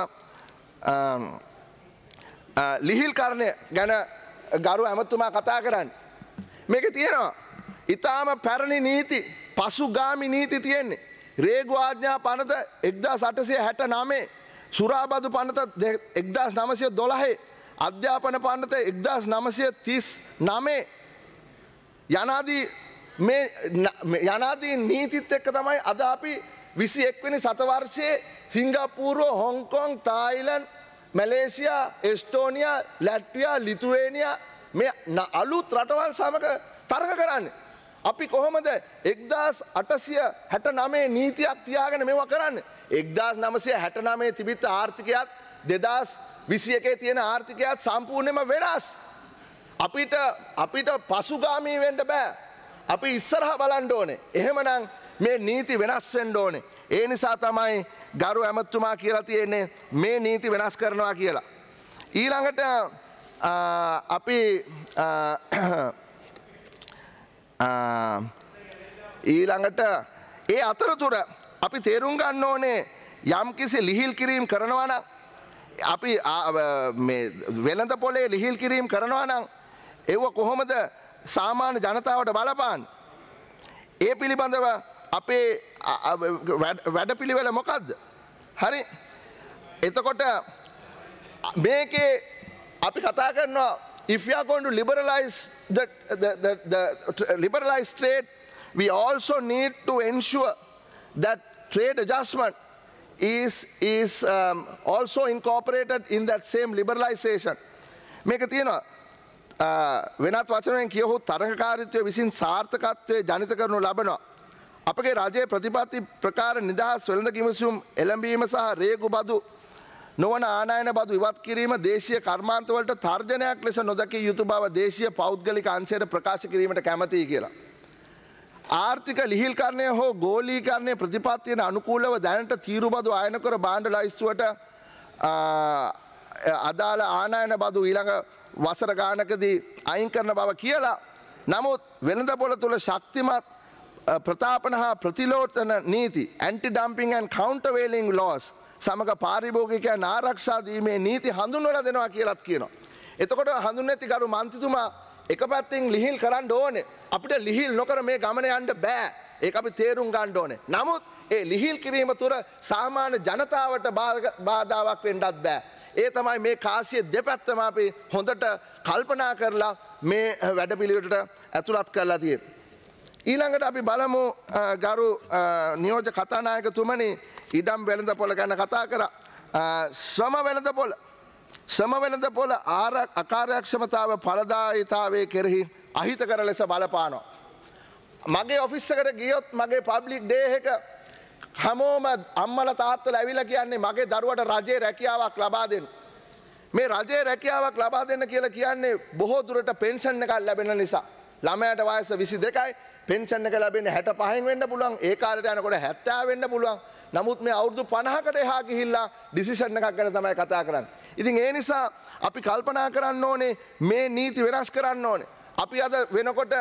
Speaker 2: ලිහිල්කරණය ගැන ගරු ඇමතුමා කතා කරන්නේ. මේකේ තියෙනවා ඉතාම පැරණි නීති පසුගාමි නීති තියෙන්නේ. රේගු ආඥා පනත එක්දාස් අටසිය හැට නවය, සුරාබදු පනත එක්දාස් නවසිය දොළහ, අධ්‍යාපන පනත එක්දාස් නවසිය තිස් නවය යනාදී මේ යනාදී නීතිත් එක්ක තමයි අද අපි විසි එක් වෙනි සතවර්ෂයේ සිංගප්පූරුව, හොංකොං, තායිලන්ත, මැලේසියා, එස්ටෝනියා, ලැට්වියා, ලිතුවේනියා මේ අලුත් රටවල් සමග තරග කරන්නේ. අපි කොහොමද එක්දාස් අටසිය හැට නවයේ නීතියක් තියාගෙන මේවා කරන්නේ. එක්දාස් නවසිය හැට නවයේ තිබිච්ච ආර්ථිකයත් දෙදාස් විසි එකේ තියෙන ආර්ථිකයත් සම්පූර්ණයෙන්ම වෙනස්. අපිට අපිට පසුගාමී වෙන්න බෑ. අපි ඉස්සරහා බලන්න ඕනේ. එහෙමනම් මේ නීති වෙනස් වෙන්න ඕනේ. ඒ නිසා තමයි ගරු ඇමතුමා කියලා තියෙන්නේ මේ නීති වෙනස් කරනවා කියලා. ඊළඟට අපි ඊළඟට ඒ අතරතුර අපි තේරුම් ගන්න ඕනේ යම්කිසි ලිහිල් කිරීම කරනවා නම් අපි මේ වෙළඳ පොලේ ලිහිල් කිරීම කරනවා නම් ඒව කොහොමද සාමාන්‍ය ජනතාවට බලපාන්නේ? ඒ පිළිබඳව අපේ වැඩපිළිවෙල මොකද්ද? හරි. එතකොට මේකේ අපි කතා කරනවා if we are going to liberalize the, the, the, the liberalize trade, we also need to ensure that trade adjustment is, is um, also incorporated in that same liberalization. මේක තියෙනවා වෙනත් වචනයෙන් කියහොත් තරඟකාරීත්වය විසින් සාර්ථකත්වයේ ජනිත කරනු ලබනවා. අපගේ රජයේ ප්‍රතිපත්ති ප්‍රකාර නිදහස් වෙළඳ කිවිසුම් එළඹීම සහ රේගු බදු නොවන ආනයන බදු ඉවත් කිරීම දේශීය කර්මාන්තවලට තර්ජනයක් ලෙස නොදකිය යුතු බව දේශීය පෞද්ගලික අංශයට ප්‍රකාශ කිරීමට කැමැතියි කියලා. ආර්ථික ලිහිල්කරණය හෝ ගෝලීකරණය ප්‍රතිපත්තියට අනුකූලව දැනට තීරු බදු අයන කර භාණ්ඩ ලයිස්තුවට අදාළ ආනයන බදු ඊළඟ වසර ගානකදී අයින් කරන බව කියලා. නමුත් වෙළඳපොළ තුළ ශක්තිමත් ප්‍රතාපන හා ප්‍රතිලෝටන නීති anti dumping and countervailing laws සමග පාරිභෝගිකයන් ආරක්ෂා දීමේ නීති හඳුන්වලා දෙනවා කියලාත් කියනවා. එතකොට හඳුන්වති ගරු මන්ත්‍රීතුමා එක පැත්තෙන් ලිහිල් කරන්න ඕනේ. අපිට ලිහිල් නොකර මේ ගමන යන්න බෑ. ඒක අපි තේරුම් ගන්න ඕනේ. නමුත් ඒ ලිහිල් කිරීම තුර සාමාන්‍ය ජනතාවට බාධාවක් වෙන්නත් බෑ. ඒ තමයි මේ කාසිය දෙපැත්තම අපි හොඳට කල්පනා කරලා මේ වැඩපිළිවෙලට ඇතුළත් කරලා තියෙන්නේ. ඊළඟට අපි බලමු ගරු නියෝජ්‍ය කතානායකතුමනි ඉඩම් වෙළඳපොළ ගැන කතා කරා. ශ්‍රම වෙළඳපොළ ශ්‍රම වෙළඳපොළ අකාර්යක්ෂමතාව ඵලදායීතාවයේ කෙරෙහි අහිතකර ලෙස බලපානවා. මගේ ඔෆිස් එකට ගියොත් මගේ පබ්ලික් ඩේ එක හැමෝම අම්මලා තාත්තලා ඇවිල්ලා කියන්නේ මගේ දරුවට රජයේ රැකියාවක් ලබා දෙන්න. මේ රජයේ රැකියාවක් ලබා දෙන්න කියලා කියන්නේ බොහෝ දුරට පෙන්ෂන් එකක් ලැබෙන නිසා. ළමයාට වයස විසි දෙකයි පෙන්ෂන් එක ලැබෙන්නේ හැට පහෙන් වෙන්න පුළුවන්. ඒ කාලේට යනකොට හැත්තෑ වෙන්න පුළුවන්. නමුත් මේ අවුරුදු පනහකට එහා ගිහිල්ලා ඩිසිෂන් එකක් ගැන තමයි කතා කරන්නේ. ඉතින් ඒ නිසා අපි කල්පනා කරන්න ඕනේ මේ නීති වෙනස් කරන්න ඕනේ. අපි අද වෙනකොට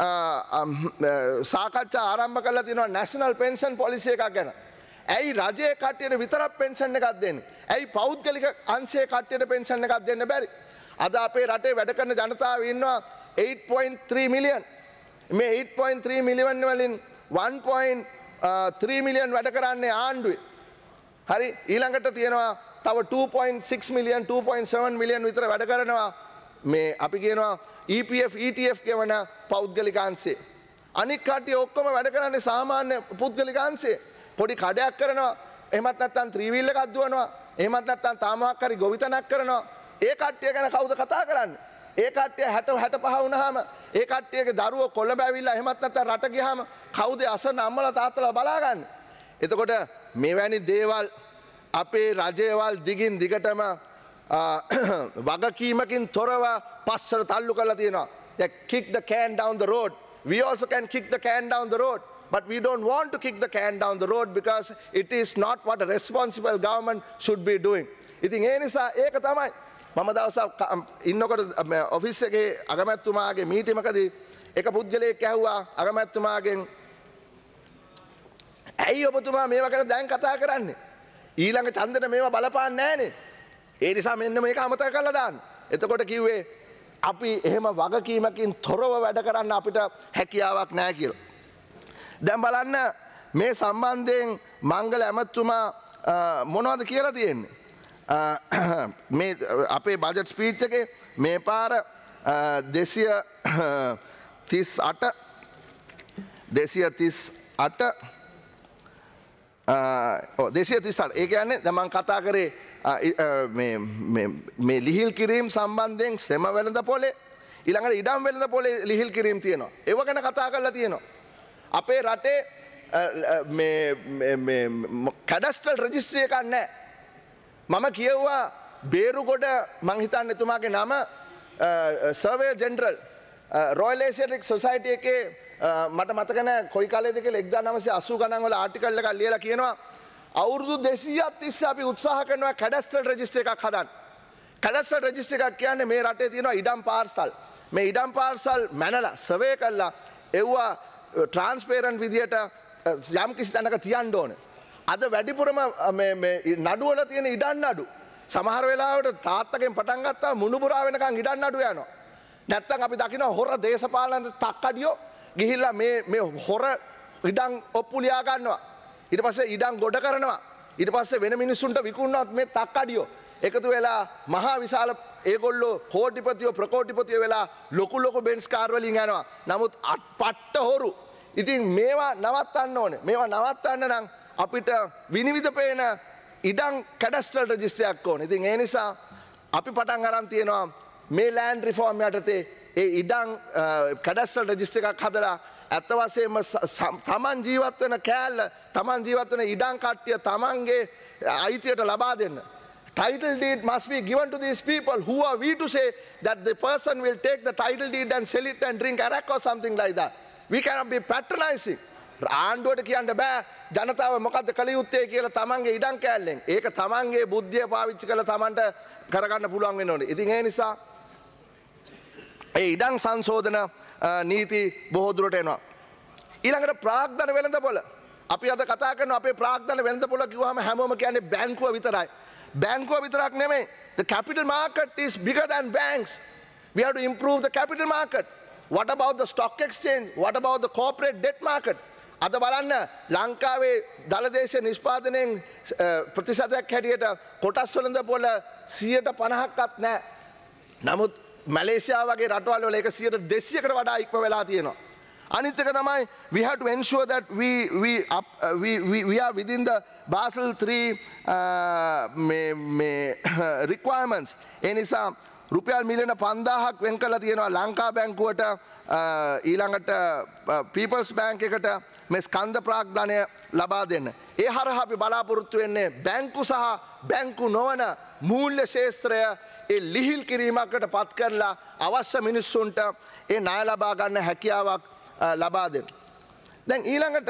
Speaker 2: සාකච්ඡා ආරම්භ කරලා තියෙනවා නැෂනල් පෙන්ෂන් පොලිසි එකක් ගැන. ඇයි රජයේ කට්ටියට විතරක් පෙන්ෂන් එකක් දෙන්නේ? ඇයි පෞද්ගලික අංශයේ කට්ටියට පෙන්ෂන් එකක් දෙන්න බැරි? අද අපේ රටේ වැඩ කරන ජනතාව ඉන්නවා eight point three මිලියන්. මේ eight point three මිලියන් වලින් one point three මිලියන් වැඩ කරන්නේ ආණ්ඩුවේ. හරි ඊළඟට තියෙනවා තව two point six million two point seven million විතර වැඩ කරනවා මේ අපි කියනවා E P F E T F කියවන පෞද්ගලික අංශේ. අනික් කට්ටිය ඔක්කොම වැඩ කරන්නේ සාමාන්‍ය පුද්ගලික අංශේ. පොඩි කඩයක් කරනවා එහෙමත් නැත්නම් ත්‍රිවිල් එකක් දුවනවා එහෙමත් නැත්නම් තාමක් හරි ගොවිතැනක් කරනවා. ඒ කට්ටිය ගැන කවුද කතා කරන්නේ? ඒ කට්ටිය හැට හැටපහ වුණාම ඒ කට්ටියගේ දරුවෝ කොළඹ ඇවිල්ලා එහෙමත් නැත්නම් රට ගියාම කවුද අසරණ අම්මලා තාත්තලා බලාගන්නේ? එතකොට මෙවැනි දේවල් අපේ රජයවල් දිගින් දිගටම වගකීමකින් තොරව පස්සට තල්ලු කරලා තියෙනවා. They kick the can down the road. We also can kick the can down the road. But we don't want to kick the can down the road because it is not what a responsible government should be doing. ඉතින් ඒ නිසා ඒක තමයි මම දවසක් ඉන්නකොට ඔෆිස් එකේ අගමැතිතුමාගේ මීටිමකදී එක පුද්ගලයෙක් ඇහුවා අගමැතිතුමාගෙන් ඇයි ඔබතුමා මේවා ගැන දැන් කතා කරන්නේ? ඊළඟ ඡන්දෙට මේවා බලපාන්නේ නැහනේ. ඒ නිසා මෙන්න මේක අමතක කරලා දාන්න. එතකොට කිව්වේ අපි එහෙම වගකීමකින් තොරව වැඩ කරන්න අපිට හැකියාවක් නැහැ කියලා. දැන් බලන්න මේ සම්බන්ධයෙන් මංගල ඇමතුමා මොනවද කියලා තියෙන්නේ? මේ අපේ බජට් ස්පීච් එකේ මේ පාර දෙසිය තිස් අට දෙසිය තිස් අට දෙසිය තිස් අට ඒ කියන්නේ දැන් මම කතා කරේ මේ ලිහිල් කිරීම සම්බන්ධයෙන් සෙම වෙළඳ පොලේ ඊළඟට ඉඩම් වෙළඳ පොලේ ලිහිල් කිරීම තියෙනවා. ඒව ගැන කතා කරලා තියෙනවා. අපේ රටේ මේ කැඩස්ට්‍රල් රෙජිස්ට්‍රි එකක් නැහැ. මම කියවුවා බේරුගොඩ මං හිතන්නේ එතුමාගේ නම survey general royal Asiatic society එකේ මට මතක නැහැ කොයි කාලේද කියලා එක්දාස් නවසිය අසූ ගණන් වල ආටිකල් එකක් ලියලා කියනවා අවුරුදු දෙසීයක් තිස්සේ අපි උත්සාහ කරනවා කැඩස්ට්‍රල් රෙජිස්ටර් එකක් හදන්න. කැඩස්ට්‍රල් රෙජිස්ටර් එකක් කියන්නේ මේ රටේ තියෙනවා ඉඩම් පාර්සල්. මේ ඉඩම් පාර්සල් මැනලා සර්වේ කරලා එව්වා ට්‍රාන්ස්පේරන්ට් විදියට යම් කිසි තැනක තියන්න ඕනේ. අද වැඩිපුරම මේ මේ නඩුවල තියෙන ඉඩම් නඩු සමහර වෙලාවට තාත්තගෙන් පටන් ගත්තා මුණුබුරා වෙනකන් ඉඩම් නඩු යනවා. නැත්තම් අපි දකිනවා හොර දේශපාලන තක්කඩියෝ ගිහිල්ලා මේ මේ හොර ඉඩම් ඔප්පු ලියා ගන්නවා. ඊට පස්සේ ඉඩම් ගොඩ කරනවා. ඊට පස්සේ වෙන මිනිස්සුන්ට විකුණනවත් මේ තක්කඩියෝ එකතු වෙලා මහා විශාල ඒගොල්ලෝ කෝටිපතියෝ ප්‍රකෝටිපතියෝ වෙලා ලොකු ලොකු බෙන්ස් කාර් වලින් යනවා. නමුත් පට්ට හොරු. ඉතින් මේවා නවත්තන්න ඕනේ. මේවා නවත්තන්න නම් අපිට විනිවිද පේන ඉඩම් කැඩස්ට්‍රල් රෙජිස්ටරයක් ඕනේ. ඉතින් ඒ නිසා අපි පටන් අරන් තියෙනවා මේ ලෑන්ඩ් රිෆෝම් යටතේ ඒ ඉඩම් කැඩස්ට්‍රල් රෙජිස්ටර් එකක් හදලා ඇත්ත වශයෙන්ම තමන් ජීවත් වෙන කෑල්ල තමන් ජීවත් වෙන ඉඩම් කට්ටිය තමන්ගේ අයිතියට ලබා දෙන්න. Title deed must be given to these people. Who are we to say that the person will take the title deed and sell it and drink arak or something like that? We cannot be patronizing. ආණ්ඩුවට කියන්න බෑ ජනතාව මොකද්ද කළ යුත්තේ කියලා තමන්ගේ ඉඩම් කෑල්ලෙන්. ඒක තමන්ගේ බුද්ධිය පාවිච්චි කරලා තමන්ට කරගන්න පුළුවන් වෙන්න ඕනේ. ඉතින් ඒ නිසා ඒ ඉඩම් සංශෝධන නීති බොහෝ දුරට එනවා. ඊළඟට ප්‍රාග්ධන වෙළඳපොළ. අපි අද කතා කරන අපේ ප්‍රාග්ධන වෙළඳපොළ කිව්වම හැමෝම කියන්නේ බැංකුව විතරයි. බැංකුව විතරක් නෙමෙයි. The capital market is bigger than banks. We have to improve the capital market. What about the stock exchange? What about the corporate debt market? අද බලන්න ලංකාවේ දළදේශ නිෂ්පාදනයෙන් ප්‍රතිශතයක් හැටියට කොටස් වෙළඳපොළ සියයට පනහක්වත් නැහැ. නමුත් මැලේසියාව වගේ රටවල් වල ඒක සියයට දෙසීයකට වඩා ඉක්ම වෙලා තියෙනවා. අනිත් එක තමයි we have to ensure that we we up, uh, we, we we are within the Basel three uh, මේ මේ requirements. ඒ නිසා රුපියල් මිලියන පන්දාහක් වෙන් කරලා තියෙනවා ලංකා බැංකුවට ඊළඟට පීපල්ස් බැංක් එකට මේ ස්කන්ධ ප්‍රාග්ධනය ලබා දෙන්න. ඒ හරහා අපි බලාපොරොත්තු වෙන්නේ බැංකු සහ බැංකු නොවන මූල්‍ය ශේත්‍රය ඒ ලිහිල් කිරීමකට පත් කරලා අවශ්‍ය මිනිස්සුන්ට ඒ ණය ලබා ගන්න හැකියාවක් ලබා දෙන්න. දැන් ඊළඟට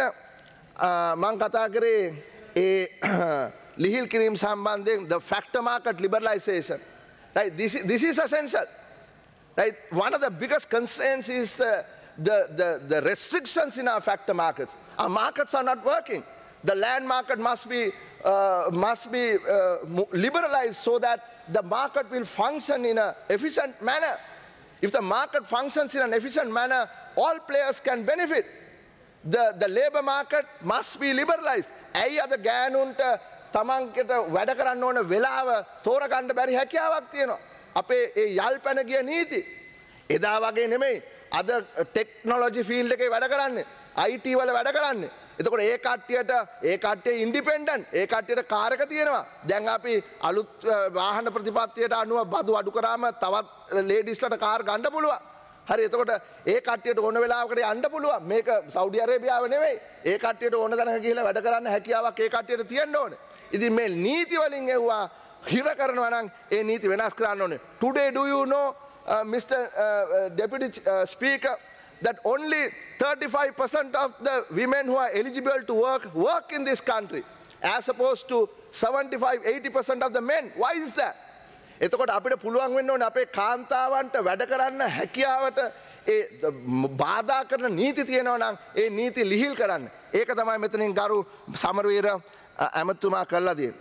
Speaker 2: මම කතා කරේ ඒ ලිහිල් කිරීම සම්බන්ධයෙන් the factor market liberalization. Right, this, this is essential. Right, one of the biggest constraints is the, the, the, the restrictions in our factor markets. Our markets are not working. The land market must be, uh, must be uh, liberalized so that the market will function in an efficient manner. If the market functions in an efficient manner, all players can benefit. The, the labor market must be liberalized. ඇයි අද ගෑනුන්ට තමන්කට වැඩ කරන්න ඕන වෙලාව තෝරගන්න බැරි හැකියාවක් තියෙනවා. අපේ ඒ යල් පැන ගිය නීති එදා වගේ නෙමෙයි. අද ටෙක්නොලොජි ෆීල්ඩ් එකේ වැඩ කරන්නේ. I T වල වැඩ කරන්නේ. එතකොට ඒ කට්ටියට ඒ කට්ටිය ඉන්ඩිපෙන්ඩන්ට් ඒ කට්ටියට කාර් එක තියෙනවා. දැන් අපි අලුත් වාහන ප්‍රතිපත්තියට අනුව බදු අඩු කරාම තවත් ලේඩිස්ලට කාර් ගන්න පුළුවන්. හරි එතකොට ඒ කට්ටියට ඕන වෙලාවකට යන්න පුළුවන්. මේක සෞදි අරේබියාව නෙවෙයි. ඒ කට්ටියට ඕන තැනක ගිහිල්ලා වැඩ කරන්න හැකියාවක් ඒ කට්ටියට තියෙන්න ඕනේ. ඉතින් මේ නීති වලින් එවුවා හිර කරනවා නම් ඒ නීති වෙනස් කරන්න ඕනේ. Today do you know uh, Mister Uh, uh, Deputy uh, Speaker that only thirty-five percent of the women who are eligible to work work in this country as opposed to seventy-five to eighty percent of the men. Why is that? එතකොට අපිට පුළුවන් වෙන්න ඕනේ අපේ කාන්තාවන්ට වැඩ කරන්න හැකියාවට ඒ බාධා කරන නීති තියෙනවා නම් ඒ නීති ලිහිල් කරන්න. ඒක තමයි මෙතනින් ගරු සමරවීර ඇමතුමා කළා දෙන්නේ.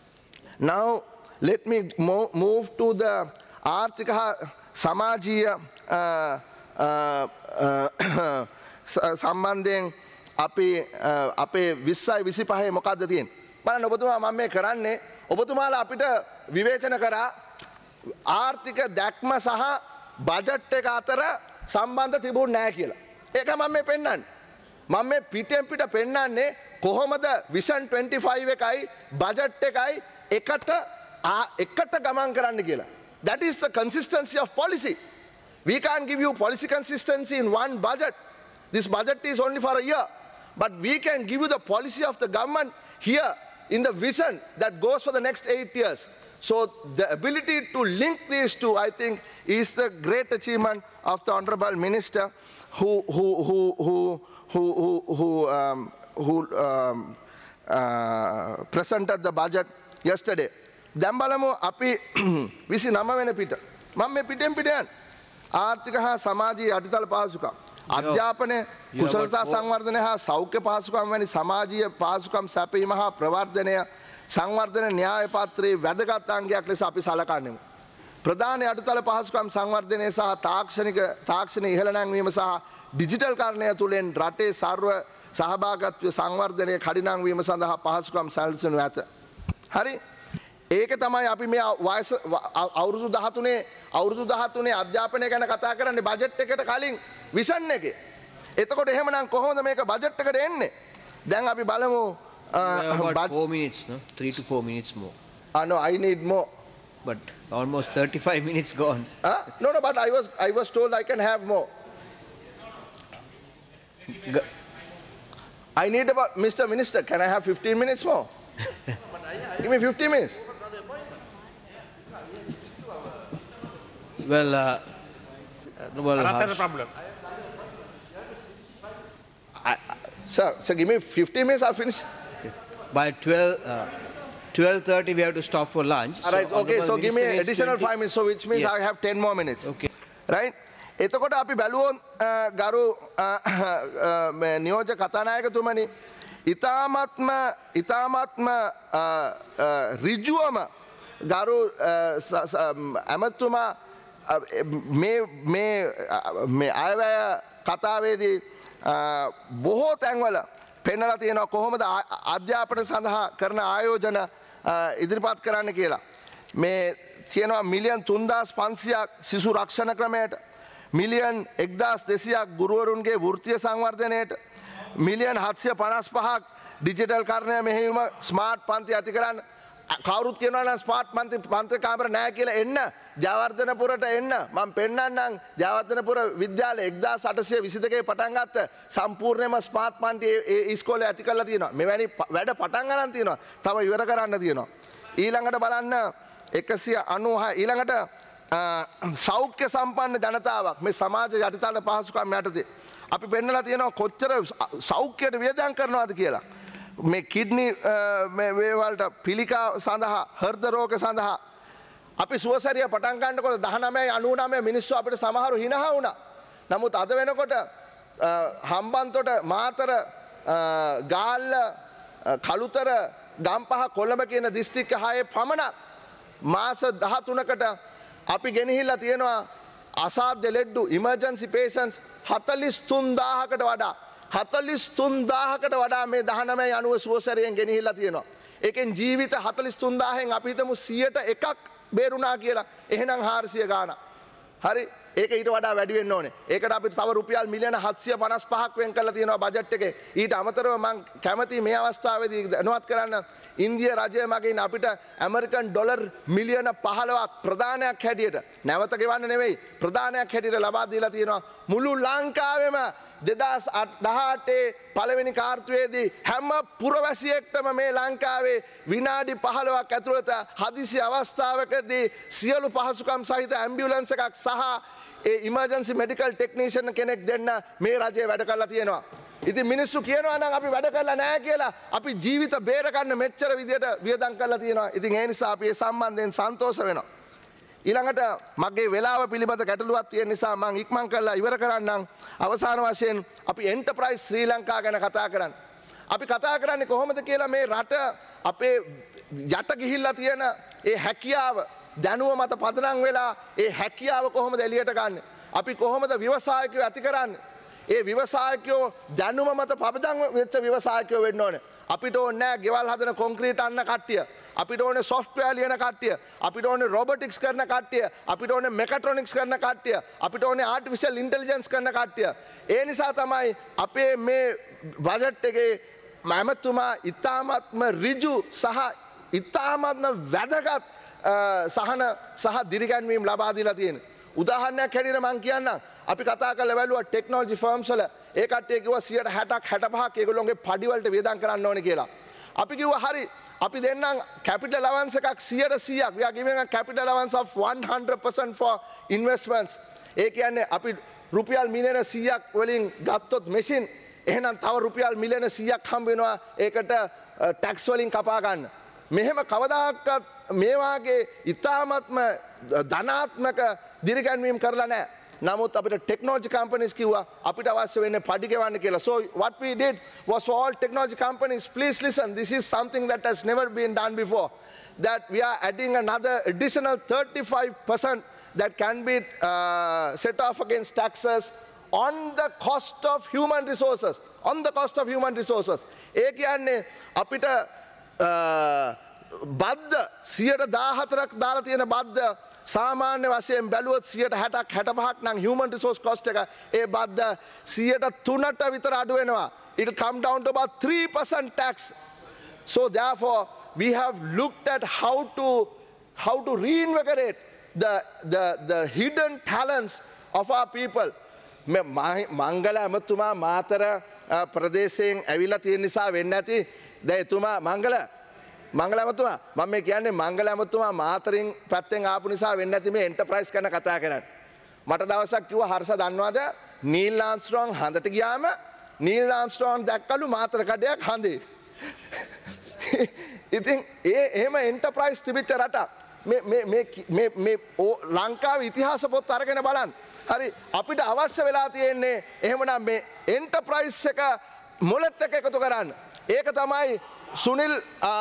Speaker 2: Now let me move to the ආර්ථික සමාජීය සම්බන්ධයෙන් අපි අපේ විස්සයි විසිපහේ මොකක්ද තියෙන්නේ? බලන්න ඔබතුමා මම මේ කරන්නේ ඔබතුමාලා අපිට විවේචන කරා ආර්ථික දැක්ම සහ බජට් එක අතර සම්බන්ධ තිබුණ නැහැ කියලා. ඒක මම මේ පෙන්නන්නේ. මම මේ පිටෙන් පිට පෙන්නන්නේ කොහොමද විෂන් twenty-five එකයි බජට් එකයි එකට එකට ගමන් කරන්න කියලා. That is the consistency of policy. We can't give you policy consistency in one budget. This budget is only for a year. But we can give you the policy of the government here in the vision that goes for the next eight years. So the ability to link these two, I think, is the great achievement of the Honorable Minister who, who, who, who, who, who, who, um, who um, uh, presented the budget yesterday. දැන් බලමු අපි විසිනම වෙන පිට. මම මේ පිටෙන් පිට යන ආර්ථික හා සමාජීය අඩිතල පහසුකම් අධ්‍යාපනය කුසලතා සංවර්ධනය හා සෞඛ්‍ය පහසුකම් වැනි සමාජීය පහසුකම් සැපීම හා ප්‍රවර්ධනය සංවර්ධන න්‍යාය පත්‍රයේ වැදගත් අංගයක් ලෙස අපි සලකන්නෙමු. ප්‍රධාන අඩිතල පහසුකම් සංවර්ධනය සහ තාක්ෂණික තාක්ෂණයේ ඉහළ නැංවීම සහ ඩිජිටල් කාරණය තුළින් රටේ සර්ව සහභාගීත්වය සංවර්ධනය කඩිනංවීම සඳහා පහසුකම් සැලසෙනු ඇත. හරි? ඒක තමයි අපි මේ වයස අවුරුදු දහතුනේ අවුරුදු දහතුනේ අධ්‍යාපනය ගැන කතා කරන්නේ බජට් එකට කලින් විෂන් එකේ. එතකොට එහෙමනම් කොහොමද මේක බජට් එකට එන්නේ? දැන් අපි බලමු
Speaker 1: about four minutes, no? Three to four minutes more.
Speaker 2: I know I need more.
Speaker 1: But almost thirty-five minutes gone.
Speaker 2: Huh? No, no, but I was I was told I can have more. G I need about Mister Minister, can I have fifteen minutes more? Give me fifteen minutes.
Speaker 1: Well, uh, well,
Speaker 3: Another problem.
Speaker 2: I, sir, sir, give me fifteen minutes, I'll finish.
Speaker 1: by twelve, uh, twelve thirty we have to stop for lunch.
Speaker 2: All right,
Speaker 1: so
Speaker 2: okay, so give me
Speaker 1: Minister
Speaker 2: additional
Speaker 1: twenty
Speaker 2: five minutes, so which means
Speaker 1: yes.
Speaker 2: I have ten more minutes.
Speaker 1: Okay.
Speaker 2: Right? එතකොට අපි බැලුවොත් ගරු නියෝජ්‍ය කතානායකතුමනි ඉතාමත්ම ඉතාමත්ම ඍජුවම ගරු ඇමතුමා මේ මේ මේ අයවැය කතාවේදී බොහෝ තැන්වල පෙන්නලා තියෙනවා කොහොමද අධ්‍යාපන සඳහා කරන ආයෝජන ඉදිරිපත් කරන්න කියලා. මේ තියෙනවා මිලියන් තුන්දාස් පන්සියයක් සිසු රක්ෂණ ක්‍රමයට, මිලියන් එක්දාස් දෙසියක් ගුරුවරුන්ගේ වෘත්තීය සංවර්ධනයට, මිලියන් හත්සිය පනස් පහක් ඩිජිටල් කරණය මෙහෙයුම ස්මාර්ට් පන්ති ඇති කරන්න. කවුරුත් කියනවා නම් ස්මාර්ට් පන්ති පන්ති කාමර නැහැ කියලා එන්න ජයවර්ධනපුරට එන්න මම පෙන්නන්නම්. ජයවර්ධනපුර විද්‍යාලය එක්දාස් අටසිය විසි දෙකේ පටන් ගත්ත සම්පූර්ණයෙන්ම ස්මාර්ට් පන්ති ඒ ඉස්කෝලේ ඇති කරලා තියෙනවා. මෙවැනි වැඩ පටන් ගන්න තියෙනවා. තව ඉවර කරන්න තියෙනවා. ඊළඟට බලන්න එකසිය අනූහය ඊළඟට සෞඛ්‍ය සම්පන්න ජනතාවක් මේ සමාජ යටිතල පහසුකම් යටතේ අපි පෙන්නලා තියෙනවා කොච්චර සෞඛ්‍යයට වියදම් කරනවද කියලා. මේ කිඩ්නි වේවලට පිළිකා සඳහා හෘද රෝග සඳහා අපි සුවසැරිය පටන් ගන්නකොට දහනවය අනූනවය මිනිස්සු අපිට සමහරු හිනහ වුණා. නමුත් අද වෙනකොට හම්බන්තොට මාතර ගාල්ල කළුතර ගම්පහ කොළඹ කියන දිස්ත්‍රික්ක හයේ පමණක් මාස දහතුනකට අපි ගෙනහිල්ලා තියෙනවා අසාධ්‍ය ලෙඩ්ඩු ඉමර්ජන්සි පේෂන්ස් හතලිස් තුන්දාහකට වඩා හතලිස් තුන්දාහකට වඩා මේ දහනවය අනුව සුවසැරියෙන් ගෙනහිල්ලා තියෙනවා. ඒකෙන් ජීවිත හතලිස් තුන්දාහෙන් අපි හිතමු සියයට එකක් බේරුණා කියලා. එහෙනම් හාරසිය ගාණක්. හරි? ඒක ඊට වඩා වැඩි වෙන්න ඕනේ. ඒකට අපි තව රුපියල් මිලියන හත්සිය පනස් පහක් වෙන් කරලා තියෙනවා බජට් එකේ. ඊට අමතරව මම කැමති මේ අවස්ථාවේදී දැනුවත් කරන්න ඉන්දිය රජය මගින් අපිට ඇමරිකන් ඩොලර් මිලියන පහළොවක් ප්‍රදානයක් හැටියට නැවත ගෙවන්න නෙවෙයි ප්‍රදානයක් හැටියට ලබා දීලා තියෙනවා. මුළු ලංකාවෙම දෙදස් දහඅටේ පළවෙනි කාර්තුවේදී හැම පුරවැසියෙක්ටම මේ ලංකාවේ විනාඩි පහළොවක් ඇතුළත හදිසි අවස්ථාවකදී සියලු පහසුකම් සහිත ඇම්බියුලන්ස් එකක් සහ ඒ ඉමර්ජන්සි මෙඩිකල් ටෙක්නීෂියන් කෙනෙක් දෙන්න මේ රජය වැඩ කරලා තියෙනවා. ඉතින් මිනිස්සු කියනවා නම් අපි වැඩ කරලා නැහැ කියලා. අපි ජීවිත බේර ගන්න මෙච්චර විදියට වියදම් කරලා තියෙනවා. ඉතින් ඒ නිසා අපි ඒ සම්බන්ධයෙන් සන්තෝෂ වෙනවා. ඊළඟට මගේ වෙලාව පිළිබඳ ගැටලුවක් තියෙන නිසා මම ඉක්මන් කරලා ඉවර කරන්නම්. අවසාන වශයෙන් අපි එන්ටර්ප්‍රයිස් ශ්‍රී ලංකා ගැන කතා කරන්න. අපි කතා කරන්නේ කොහොමද කියලා මේ රට අපේ යට ගිහිල්ලා තියෙන ඒ හැකියාව දැනුව මත පදනම් වෙලා ඒ හැකියාව කොහොමද එළියට ගන්න? අපි කොහොමද ව්‍යවසායකයෝ ඇති කරන්නේ? ඒ ව්‍යවසායකයෝ දැනුම මත පදනම් වෙච්ච ව්‍යවසායකයෝ වෙන්න ඕනේ. අපිට ඕනේ නෑ ගෙවල් හදන කොන්ක්‍රීට් අන්න කට්ටිය. අපිට ඕනේ සොෆ්ට්වෙයාර් ලියන කට්ටිය. අපිට ඕනේ රොබොටික්ස් කරන කට්ටිය. අපිට ඕනේ මෙකට්‍රොනික්ස් කරන කට්ටිය. අපිට ඕනේ ආටිෆිෂල් ඉන්ටෙලිජන්ස් කරන කට්ටිය. ඒ නිසා තමයි අපේ මේ බජට් එකේ මෑමතුමා ඉතාමත්ම ඍජු සහ ඉතාමත්ම වැදගත් සහන සහ දිරිගැන්වීම් ලබා දීලා තියෙනවා. උදාහරණයක් හැටියට මම කියන්නම්. අපි කතා කරලා බැලුවා ටෙක්නොලොජි ෆර්ම්ස් වල ඒ කට්ටිය කිව්වා සියයට හැටක් හැටපහක් ඒගොල්ලෝගේ පඩි වලට වියදම් කරන්න ඕනේ කියලා. අපි කිව්වා හරි අපි දෙන්නම් capital allowance එකක් සියයට සීයක්. we are giving a capital allowance of one hundred percent for investments. ඒ කියන්නේ අපි රුපියල් මිලියන සීයක් වලින් ගත්තොත් machine එහෙනම් තව රුපියල් මිලියන සීයක් හම්බ වෙනවා ඒකට ටැක්ස් වලින් කපා ගන්න. මෙහෙම කවදාකවත් මේ වාගේ ඉතාමත්ම ධනාත්මක දිරිගැන්වීම් කරලා නැහැ. නමුත් අපිට technology companies කිව්වා අපිට අවශ්‍ය වෙන්නේ පඩි ගෙවන්න කියලා. So what we did was for all technology companies, please listen, this is something that has never been done before, that we are adding another additional thirty-five percent that can be uh, set off against taxes on the cost of human resources. On the cost of human resources. ඒ කියන්නේ අපිට බද්ද සියයට දාහතරක් දාලා තියෙන බද්ද සාමාන්‍ය වශයෙන් බැලුවොත් සියයට හැටක් හැටපහක් නම් human resource cost එක ඒ බද්ද සියයට තුනට විතර අඩු වෙනවා. It will come down to about three percent tax. So therefore we have looked at how to how to reinvigorate the the the hidden talents of our people. මංගල ඇමතුමා මාතර ප්‍රදේශයෙන් ඇවිල්ලා තියෙන නිසා වෙන්නේ නැති දැන් එතුමා මංගල මංගල ඇමතුමා මම මේ කියන්නේ මංගල ඇමතුමා මාතරින් පැත්තෙන් ආපු නිසා වෙන්නේ නැති මේ එන්ටර්ප්‍රයිස් කරන කතා කරන්නේ. මට දවසක් කිව්වා හර්ෂ දන්නවද නීල් ආම්ස්ට්‍රෝං හඳට ගියාම නීල් ආම්ස්ට්‍රෝං දැක්කලු මාතර කඩයක් හඳේ. ඉතින් ඒ එහෙම එන්ටර්ප්‍රයිස් තිබිච්ච රටක් මේ මේ මේ මේ ලංකාවේ ඉතිහාස පොත් අරගෙන බලන්න. හරි අපිට අවශ්‍ය වෙලා තියෙන්නේ එහෙමනම් මේ එන්ටර්ප්‍රයිස් එක මොලෙත් එක්ක එකතු කරන්න. ඒක තමයි සුනිල්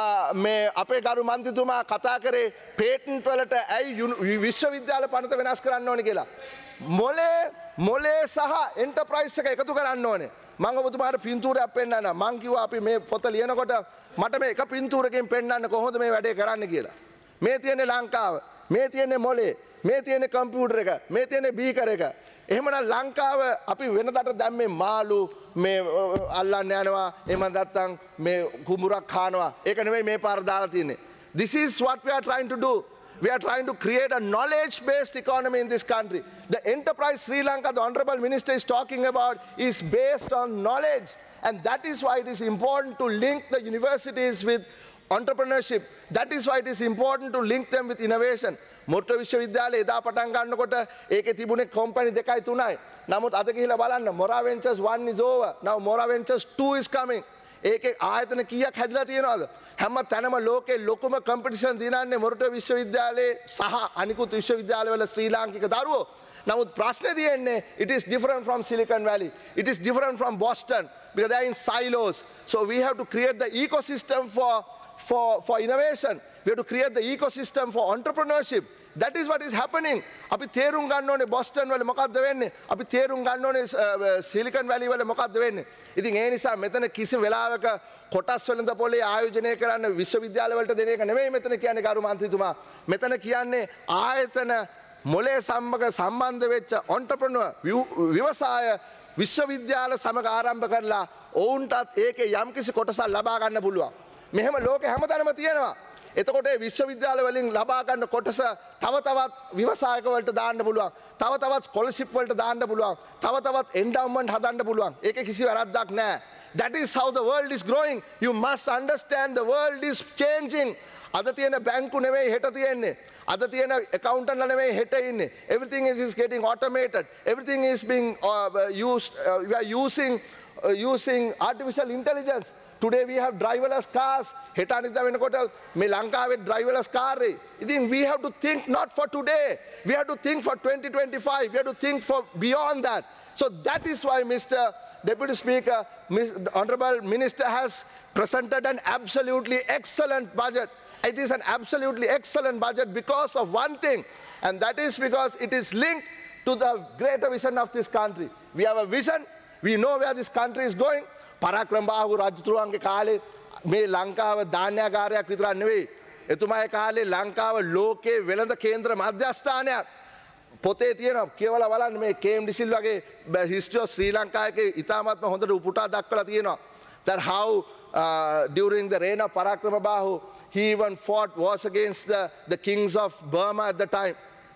Speaker 2: මේ අපේ ගරු මන්ත්‍රීතුමා කතා කරේ පේටන්ට් වලට ඇයි විශ්වවිද්‍යාල පනත වෙනස් කරන්න ඕනේ කියලා. මොලේ මොලේ සහ එන්ටර්ප්‍රයිස් එක එකතු කරන්න ඕනේ. මම ඔබතුමාට පින්තූරයක් පෙන්නන්න. මං කිව්වා අපි මේ පොත ලියනකොට මට මේ එක පින්තූරකින් පෙන්නන්න කොහොමද මේ වැඩේ කරන්න කියලා. මේ තියෙන්නේ ලංකාව. මේ තියෙන්නේ මොලේ. මේ තියෙන්නේ කම්පියුටර් එක. මේ තියෙන්නේ බීකර් එක. එහෙමනම් ලංකාව අපි වෙනදට දැම්මේ මාළු මේ අල්ලන්න යනවා එහෙම නැත්නම් මේ කුඹුරක් කානවා. ඒක නෙමෙයි මේ පාර දාලා තියෙන්නේ. This is what we are trying to do. We are trying to create a knowledge based economy in this country. The enterprise Sri Lanka, the Honorable Minister is talking about, is based on knowledge, and that is why it is important to link the universities with entrepreneurship. That is why it is important to link them with innovation. මොට්ට විශ්වවිද්‍යාලේ එදා පටන් ගන්නකොට ඒකේ තිබුණේ කම්පැනි දෙකයි තුනයි. නමුත් අද ගිහිලා බලන්න Mora Ventures one is over. Now Mora Ventures two is coming. ඒකේ ආයතන කීයක් හැදිලා තියෙනවද? හැම තැනම ලෝකේ ලොකුම කම්පිටිෂන් දිනන්නේ මොරටු විශ්වවිද්‍යාලයේ සහ අනිකුත් විශ්වවිද්‍යාලවල ශ්‍රී ලාංකික දරුවෝ. නමුත් ප්‍රශ්නේ තියෙන්නේ it is different from Silicon Valley. It is different from Boston because they are in silos. So we have to create the ecosystem for for for innovation. We have to create the ecosystem for entrepreneurship. That is what is happening. අපි තේරුම් ගන්න ඕනේ බොස්ටන් වල මොකද්ද වෙන්නේ? අපි තේරුම් ගන්න ඕනේ සිලිකන් වැලි වල මොකද්ද වෙන්නේ? ඉතින් ඒ නිසා මෙතන කිසි වෙලාවක කොටස් වෙළඳ පොලේ ආයෝජනය කරන්න විශ්වවිද්‍යාල වලට දෙන එක නෙමෙයි මෙතන කියන්නේ ගරු මන්ත්‍රීතුමා. මෙතන කියන්නේ ආයතන මොලේ සම්බක සම්බන්ධ වෙච්ච entrepreneur ව්‍යවසාය විශ්වවිද්‍යාල සමග ආරම්භ කරලා ඔවුන්ටත් ඒකේ යම්කිසි කොටසක් ලබා ගන්න පුළුවන්. මෙහෙම ලෝකේ හැමතැනම තියෙනවා. එතකොට විශ්වවිද්‍යාල වලින් ලබා ගන්න කොටස තව තවත් ව්‍යවසායක වලට දාන්න පුළුවන්. තව තවත් ස්කෝලර්ෂිප් වලට දාන්න පුළුවන්. තව තවත් එන්ඩාවුමන්ට් හදන්න පුළුවන්. ඒකේ කිසි වැරද්දක් නැහැ. That is how the world is growing. You must understand the world is changing. අද තියෙන බැංකු නෙවෙයි හෙට තියෙන්නේ. අද තියෙන accountant නෙවෙයි හෙට ඉන්නේ. Everything is getting automated. Everything is being uh, used uh, we are using uh, using artificial intelligence. Today we have driverless cars. හෙට අනිද්දා වෙනකොට මේ ලංකාවේ driverless car එක. ඉතින් we have to think not for today. We have to think for twenty twenty-five. We have to think for beyond that. So that is why Mister Deputy Speaker, Honorable Minister has presented an absolutely excellent budget. It is an absolutely excellent budget because of one thing, and that is because it is linked to the greater vision of this country. We have a vision. We know where this country is going. පරාක්‍රම බාහු රජතුරුවන්ගේ කාලේ මේ ලංකාව ධාන්‍යාගාරයක් විතරක් නෙවෙයි. එතුමාගේ කාලේ ලංකාව ලෝකේ වෙළඳ කේන්ද්‍ර මධ්‍යස්ථානයක්. පොතේ තියෙනවා කියවලා බලන්න මේ කේම් ඩිසිල් වගේ history of Sri Lanka එකේ ඉතාමත්ම හොඳට උපුටා දක්වලා තියෙනවා. That how uh, during the reign of Parakrama Bahu he even fought wars against the, the kings of Burma at the time.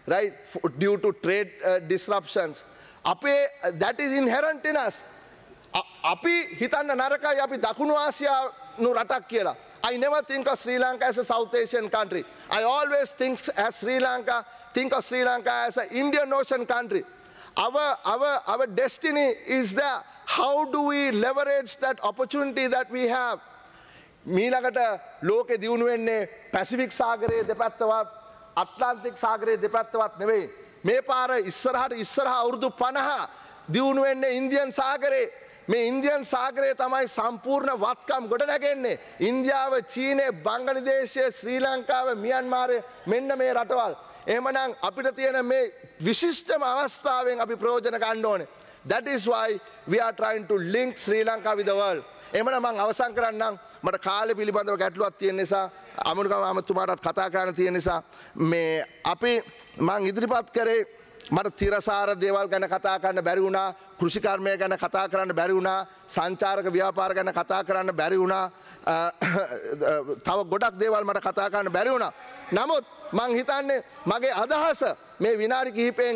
Speaker 2: right, due to trade uh, disruptions. Ape, uh, that is inherent in us. Api hitanna narakai api Dakunu Asia nu ratak kiyala. I never think of Sri Lanka as a South Asian country. I always think as Sri Lanka, think of Sri Lanka as an Indian Ocean country. Our, our, our destiny is there. How do we leverage that opportunity that we have? මීළඟට ලෝකෙ දියුණු වෙන්නේ පැසිෆික් සාගරයේ දෙපැත්තවත් අට්ලාන්ටික් සාගරයේ දෙපැත්තවත් නෙවෙයි. මේ පාර ඉස්සරහට ඉස්සරහ අවුරුදු පනහ දියුණු වෙන්නේ ඉන්දියන් සාගරේ. මේ ඉන්දියන් සාගරයේ තමයි සම්පූර්ණ වත්කම් ගොඩනැගෙන්නේ. ඉන්දියාව, චීනය, බංග්ලාදේශය, ශ්‍රී ලංකාව, මියන්මාරය මෙන්න මේ රටවල්. එහෙමනම් අපිට තියෙන මේ විශිෂ්ටම අවස්ථාවෙන් අපි ප්‍රයෝජන ගන්න ඕනේ. That is why we are trying to link Sri Lanka with the world. එහෙමනම් මම අවසන් කරන්නම්. මට කාලේ පිළිබඳව ගැටලුවක් තියෙන නිසා අමනුගම අමතුමාටත් කතා කරන්න තියෙන නිසා මේ අපි මම ඉදිරිපත් කරේ මට තිරසාර දේවල් ගැන කතා කරන්න බැරි වුණා, කෘෂිකර්මය ගැන කතා කරන්න බැරි වුණා, සංචාරක ව්‍යාපාර ගැන කතා කරන්න බැරි වුණා, තව ගොඩක් දේවල් මට කතා කරන්න බැරි වුණා. නමුත් මං හිතන්නේ මගේ අදහස මේ විනාඩි කිහිපෙන්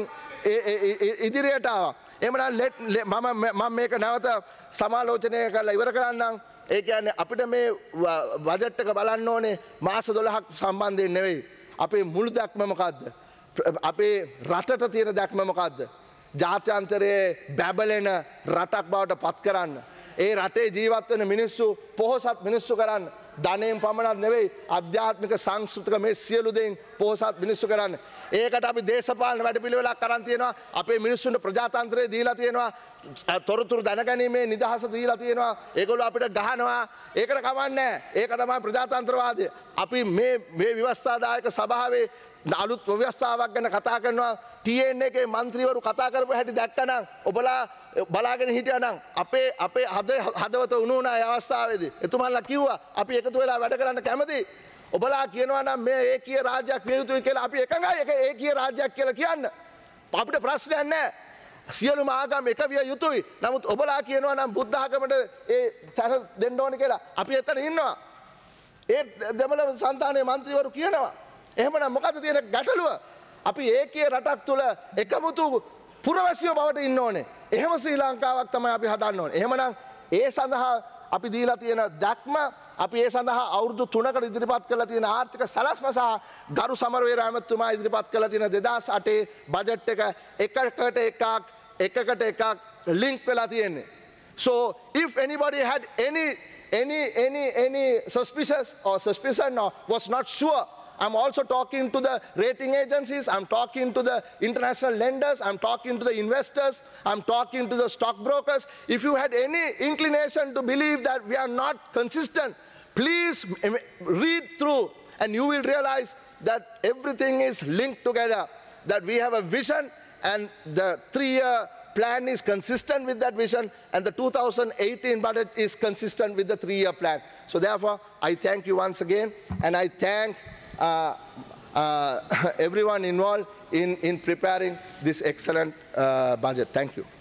Speaker 2: ඉදිරියට ආවා. එහෙමනම් මම මම මේක නැවත සමාලෝචනය කරලා ඉවර කරන්නම්. ඒ කියන්නේ අපිට මේ බජට් එක බලන්න ඕනේ මාස දොළහක් සම්බන්ධයෙන් නෙවෙයි. අපේ මුළු දැක්ම මොකද්ද? අපේ රටට තියෙන දැක්ම මොකද්ද? ජාත්‍යන්තරයේ බැබලෙන රටක් බවට පත් කරන්න. ඒ රටේ ජීවත් වෙන මිනිස්සු පොහොසත් මිනිස්සු කරන්න. ධනයෙන් පමණක් නෙවෙයි ආධ්‍යාත්මික සංස්කෘතික මේ සියලු දේන් පොහොසත් මිනිස්සු කරන්න. ඒකට අපි දේශපාලන වැඩපිළිවෙලක් කරන් තියෙනවා. අපේ මිනිස්සුන්ට ප්‍රජාතන්ත්‍රය දීලා තියෙනවා. තොරතුරු දැනගැනීමේ නිදහස දීලා තියෙනවා. ඒගොල්ලෝ අපිට ගහනවා. ඒකට කමන්නේ නැහැ. ඒක තමයි ප්‍රජාතන්ත්‍රවාදය. අපි මේ මේ ව්‍යවස්ථාදායක සභාවේ අලුත් ව්‍යවස්ථාවක් ගැන කතා කරනවා. T N A එකේ മന്ത്രിවරු කතා කරපු හැටි දැක්කනම් ඔබලා බලාගෙන හිටියානම් අපේ අපේ හදවත උණුනා ඒ අවස්ථාවේදී එතුමන්ලා කිව්වා අපි එකතු වෙලා වැඩ කරන්න කැමතියි. ඔබලා කියනවා නම් මේ ඒකීය රාජ්‍යයක් විය යුතුයි කියලා අපි එකඟයි. ඒක ඒකීය රාජ්‍යයක් කියලා කියන්න. අපිට ප්‍රශ්නයක් නැහැ. සියලුම ආගම් එක විය යුතුයි. නමුත් ඔබලා කියනවා නම් බුද්ධ ආගමට ඒ තැන දෙන්න ඕනේ කියලා අපි එතන ඉන්නවා. ඒ දෙමළ සංතානයේ മന്ത്രിවරු කියනවා. එහෙමනම් මොකද තියෙන ගැටලුව? අපි ඒකීය රටක් තුල එකමුතු පුරවැසියෝ බවට ඉන්න ඕනේ. එහෙම ශ්‍රී ලංකාවක් තමයි අපි හදන්න ඕනේ. එහෙමනම් ඒ සඳහා අපි දීලා තියෙන දැක්ම අපි ඒ සඳහා අවුරුදු තුනකට ඉදිරිපත් කරලා තියෙන ආර්ථික සැලැස්ම සහ ගරු සමරවීර ඇමතුමා ඉදිරිපත් කරලා තියෙන දෙදාස් අටේ බජට් එක එකකට එකක් එකකට එකක් ලින්ක් වෙලා තියෙන්නේ. So if anybody had any any any any suspicious or suspicion or was not sure, I'm also talking to the rating agencies, I'm talking to the international lenders, I'm talking to the investors, I'm talking to the stockbrokers. If you had any inclination to believe that we are not consistent, please read through and you will realize that everything is linked together, that we have a vision and the three-year plan is consistent with that vision and the two thousand eighteen budget is consistent with the three-year plan. So therefore, I thank you once again and I thank Uh, uh, everyone involved in, in preparing this excellent uh, budget. Thank you.